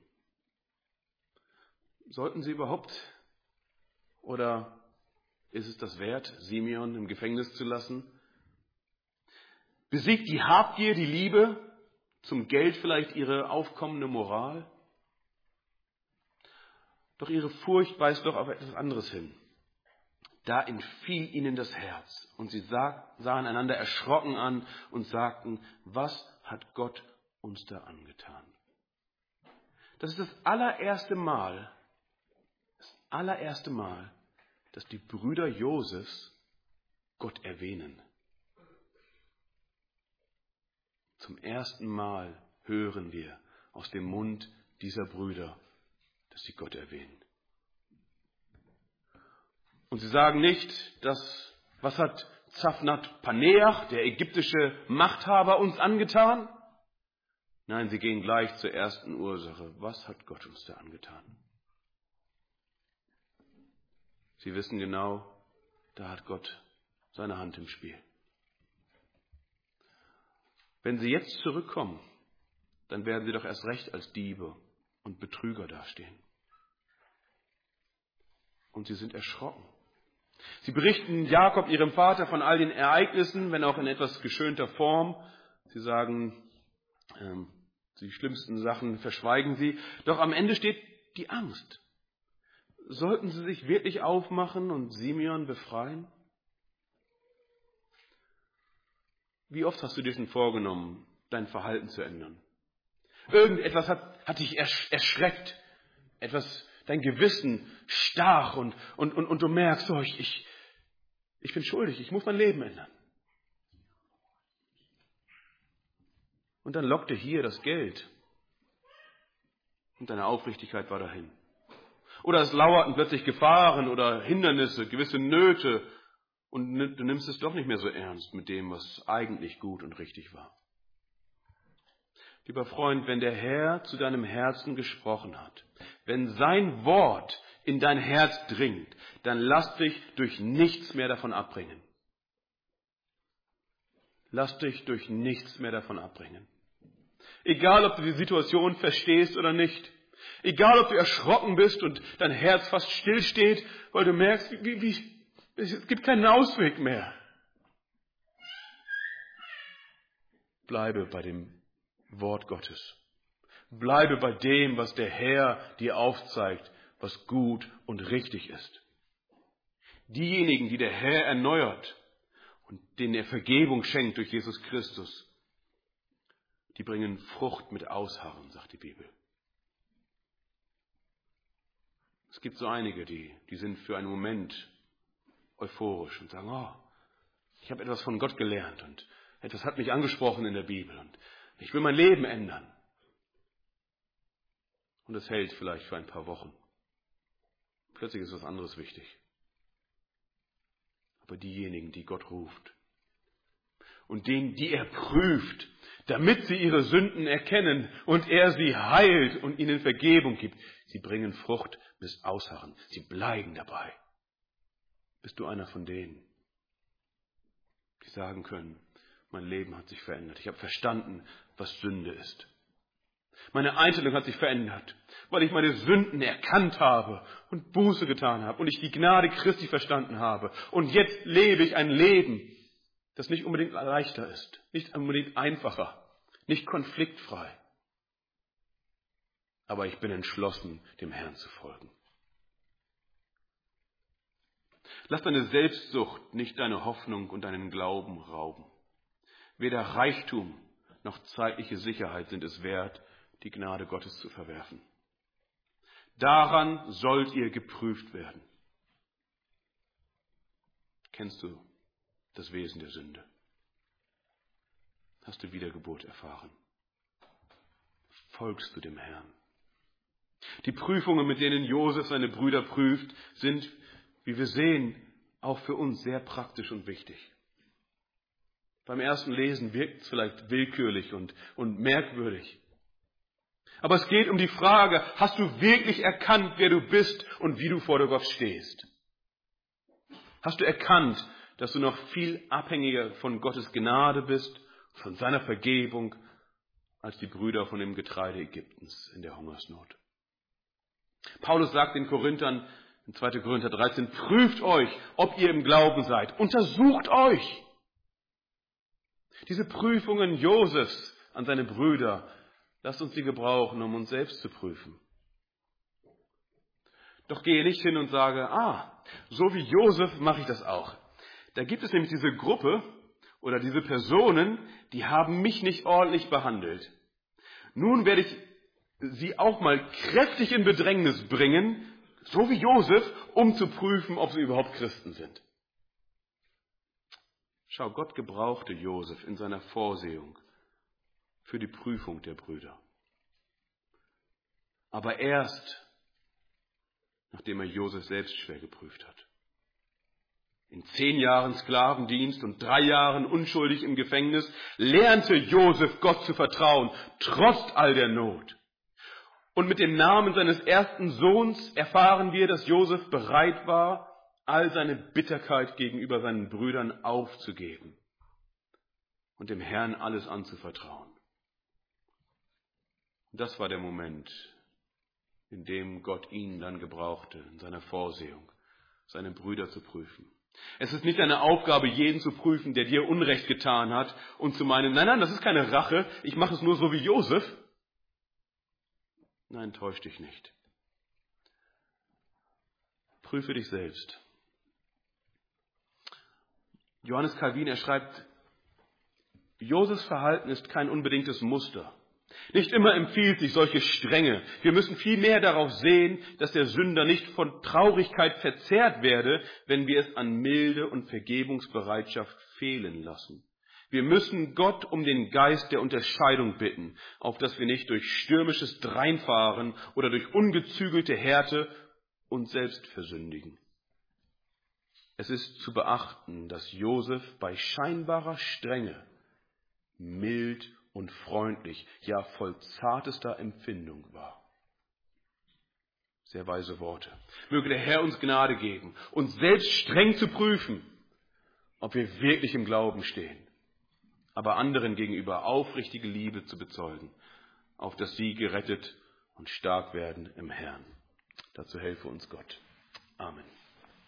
Sollten sie überhaupt? Oder ist es das wert, Simeon im Gefängnis zu lassen? Besiegt die Habgier die Liebe, zum Geld vielleicht ihre aufkommende Moral? Doch ihre Furcht weist doch auf etwas anderes hin. Da entfiel ihnen das Herz und sie sah, sahen einander erschrocken an und sagten, was hat Gott uns da angetan? Das ist das allererste Mal, das allererste Mal, dass die Brüder Josefs Gott erwähnen. Zum ersten Mal hören wir aus dem Mund dieser Brüder, dass sie Gott erwähnen. Und sie sagen nicht, dass, was hat Zaphnat Paneach, der ägyptische Machthaber, uns angetan? Nein, sie gehen gleich zur ersten Ursache. Was hat Gott uns da angetan? Sie wissen genau, da hat Gott seine Hand im Spiel. Wenn sie jetzt zurückkommen, dann werden sie doch erst recht als Diebe und Betrüger dastehen. Und sie sind erschrocken. Sie berichten Jakob, ihrem Vater, von all den Ereignissen, wenn auch in etwas geschönter Form. Sie sagen, ähm, die schlimmsten Sachen verschweigen sie. Doch am Ende steht die Angst. Sollten sie sich wirklich aufmachen und Simeon befreien? Wie oft hast du dir schon vorgenommen, dein Verhalten zu ändern? Irgendetwas hat, hat dich erschreckt. Etwas, dein Gewissen stach und, und, und, und du merkst, oh, ich, ich, ich bin schuldig, ich muss mein Leben ändern. Und dann lockte hier das Geld. Und deine Aufrichtigkeit war dahin. Oder es lauerten plötzlich Gefahren oder Hindernisse, gewisse Nöte. Und du nimmst es doch nicht mehr so ernst mit dem, was eigentlich gut und richtig war. Lieber Freund, wenn der Herr zu deinem Herzen gesprochen hat, wenn sein Wort in dein Herz dringt, dann lass dich durch nichts mehr davon abbringen. Lass dich durch nichts mehr davon abbringen. Egal, ob du die Situation verstehst oder nicht. Egal, ob du erschrocken bist und dein Herz fast stillsteht, weil du merkst, wie, wie, es gibt keinen Ausweg mehr. Bleibe bei dem Wort Gottes. Bleibe bei dem, was der Herr dir aufzeigt, was gut und richtig ist. Diejenigen, die der Herr erneuert und denen er Vergebung schenkt durch Jesus Christus, die bringen Frucht mit Ausharren, sagt die Bibel. Es gibt so einige, die, die sind für einen Moment euphorisch und sagen, oh, ich habe etwas von Gott gelernt und etwas hat mich angesprochen in der Bibel und ich will mein Leben ändern. Und es hält vielleicht für ein paar Wochen. Plötzlich ist was anderes wichtig. Aber diejenigen, die Gott ruft und denen, die er prüft, damit sie ihre Sünden erkennen und er sie heilt und ihnen Vergebung gibt, sie bringen Frucht bis Ausharren. Sie bleiben dabei. Bist du einer von denen, die sagen können, mein Leben hat sich verändert. Ich habe verstanden, was Sünde ist. Meine Einstellung hat sich verändert, weil ich meine Sünden erkannt habe und Buße getan habe und ich die Gnade Christi verstanden habe. Und jetzt lebe ich ein Leben, das nicht unbedingt leichter ist, nicht unbedingt einfacher, nicht konfliktfrei. Aber ich bin entschlossen, dem Herrn zu folgen. Lass deine Selbstsucht nicht deine Hoffnung und deinen Glauben rauben. Weder Reichtum noch zeitliche Sicherheit sind es wert, die Gnade Gottes zu verwerfen. Daran sollt ihr geprüft werden. Kennst du das Wesen der Sünde? Hast du Wiedergeburt erfahren? Folgst du dem Herrn? Die Prüfungen, mit denen Josef seine Brüder prüft, sind, wie wir sehen, auch für uns sehr praktisch und wichtig. Beim ersten Lesen wirkt es vielleicht willkürlich und, und merkwürdig. Aber es geht um die Frage, hast du wirklich erkannt, wer du bist und wie du vor der Gott stehst? Hast du erkannt, dass du noch viel abhängiger von Gottes Gnade bist, von seiner Vergebung, als die Brüder von dem Getreide Ägyptens in der Hungersnot? Paulus sagt den Korinthern in zweiter Korinther dreizehn, prüft euch, ob ihr im Glauben seid. Untersucht euch. Diese Prüfungen Josefs an seine Brüder, lasst uns sie gebrauchen, um uns selbst zu prüfen. Doch gehe nicht hin und sage, ah, so wie Josef mache ich das auch. Da gibt es nämlich diese Gruppe oder diese Personen, die haben mich nicht ordentlich behandelt. Nun werde ich sie auch mal kräftig in Bedrängnis bringen, so wie Josef, um zu prüfen, ob sie überhaupt Christen sind. Schau, Gott gebrauchte Josef in seiner Vorsehung für die Prüfung der Brüder. Aber erst, nachdem er Josef selbst schwer geprüft hat. In zehn Jahren Sklavendienst und drei Jahren unschuldig im Gefängnis lernte Josef Gott zu vertrauen, trotz all der Not. Und mit dem Namen seines ersten Sohns erfahren wir, dass Josef bereit war, all seine Bitterkeit gegenüber seinen Brüdern aufzugeben und dem Herrn alles anzuvertrauen. Und das war der Moment, in dem Gott ihn dann gebrauchte, in seiner Vorsehung, seine Brüder zu prüfen. Es ist nicht eine Aufgabe, jeden zu prüfen, der dir Unrecht getan hat und zu meinen, nein, nein, das ist keine Rache, ich mache es nur so wie Josef. Nein, täusch dich nicht. Prüfe dich selbst. Johannes Calvin, er schreibt, Josefs Verhalten ist kein unbedingtes Muster. Nicht immer empfiehlt sich solche Strenge. Wir müssen vielmehr darauf sehen, dass der Sünder nicht von Traurigkeit verzehrt werde, wenn wir es an Milde und Vergebungsbereitschaft fehlen lassen. Wir müssen Gott um den Geist der Unterscheidung bitten, auf dass wir nicht durch stürmisches Dreinfahren oder durch ungezügelte Härte uns selbst versündigen. Es ist zu beachten, dass Josef bei scheinbarer Strenge mild und freundlich, ja voll zartester Empfindung war. Sehr weise Worte. Möge der Herr uns Gnade geben, uns selbst streng zu prüfen, ob wir wirklich im Glauben stehen, aber anderen gegenüber aufrichtige Liebe zu bezeugen, auf dass sie gerettet und stark werden im Herrn. Dazu helfe uns Gott. Amen.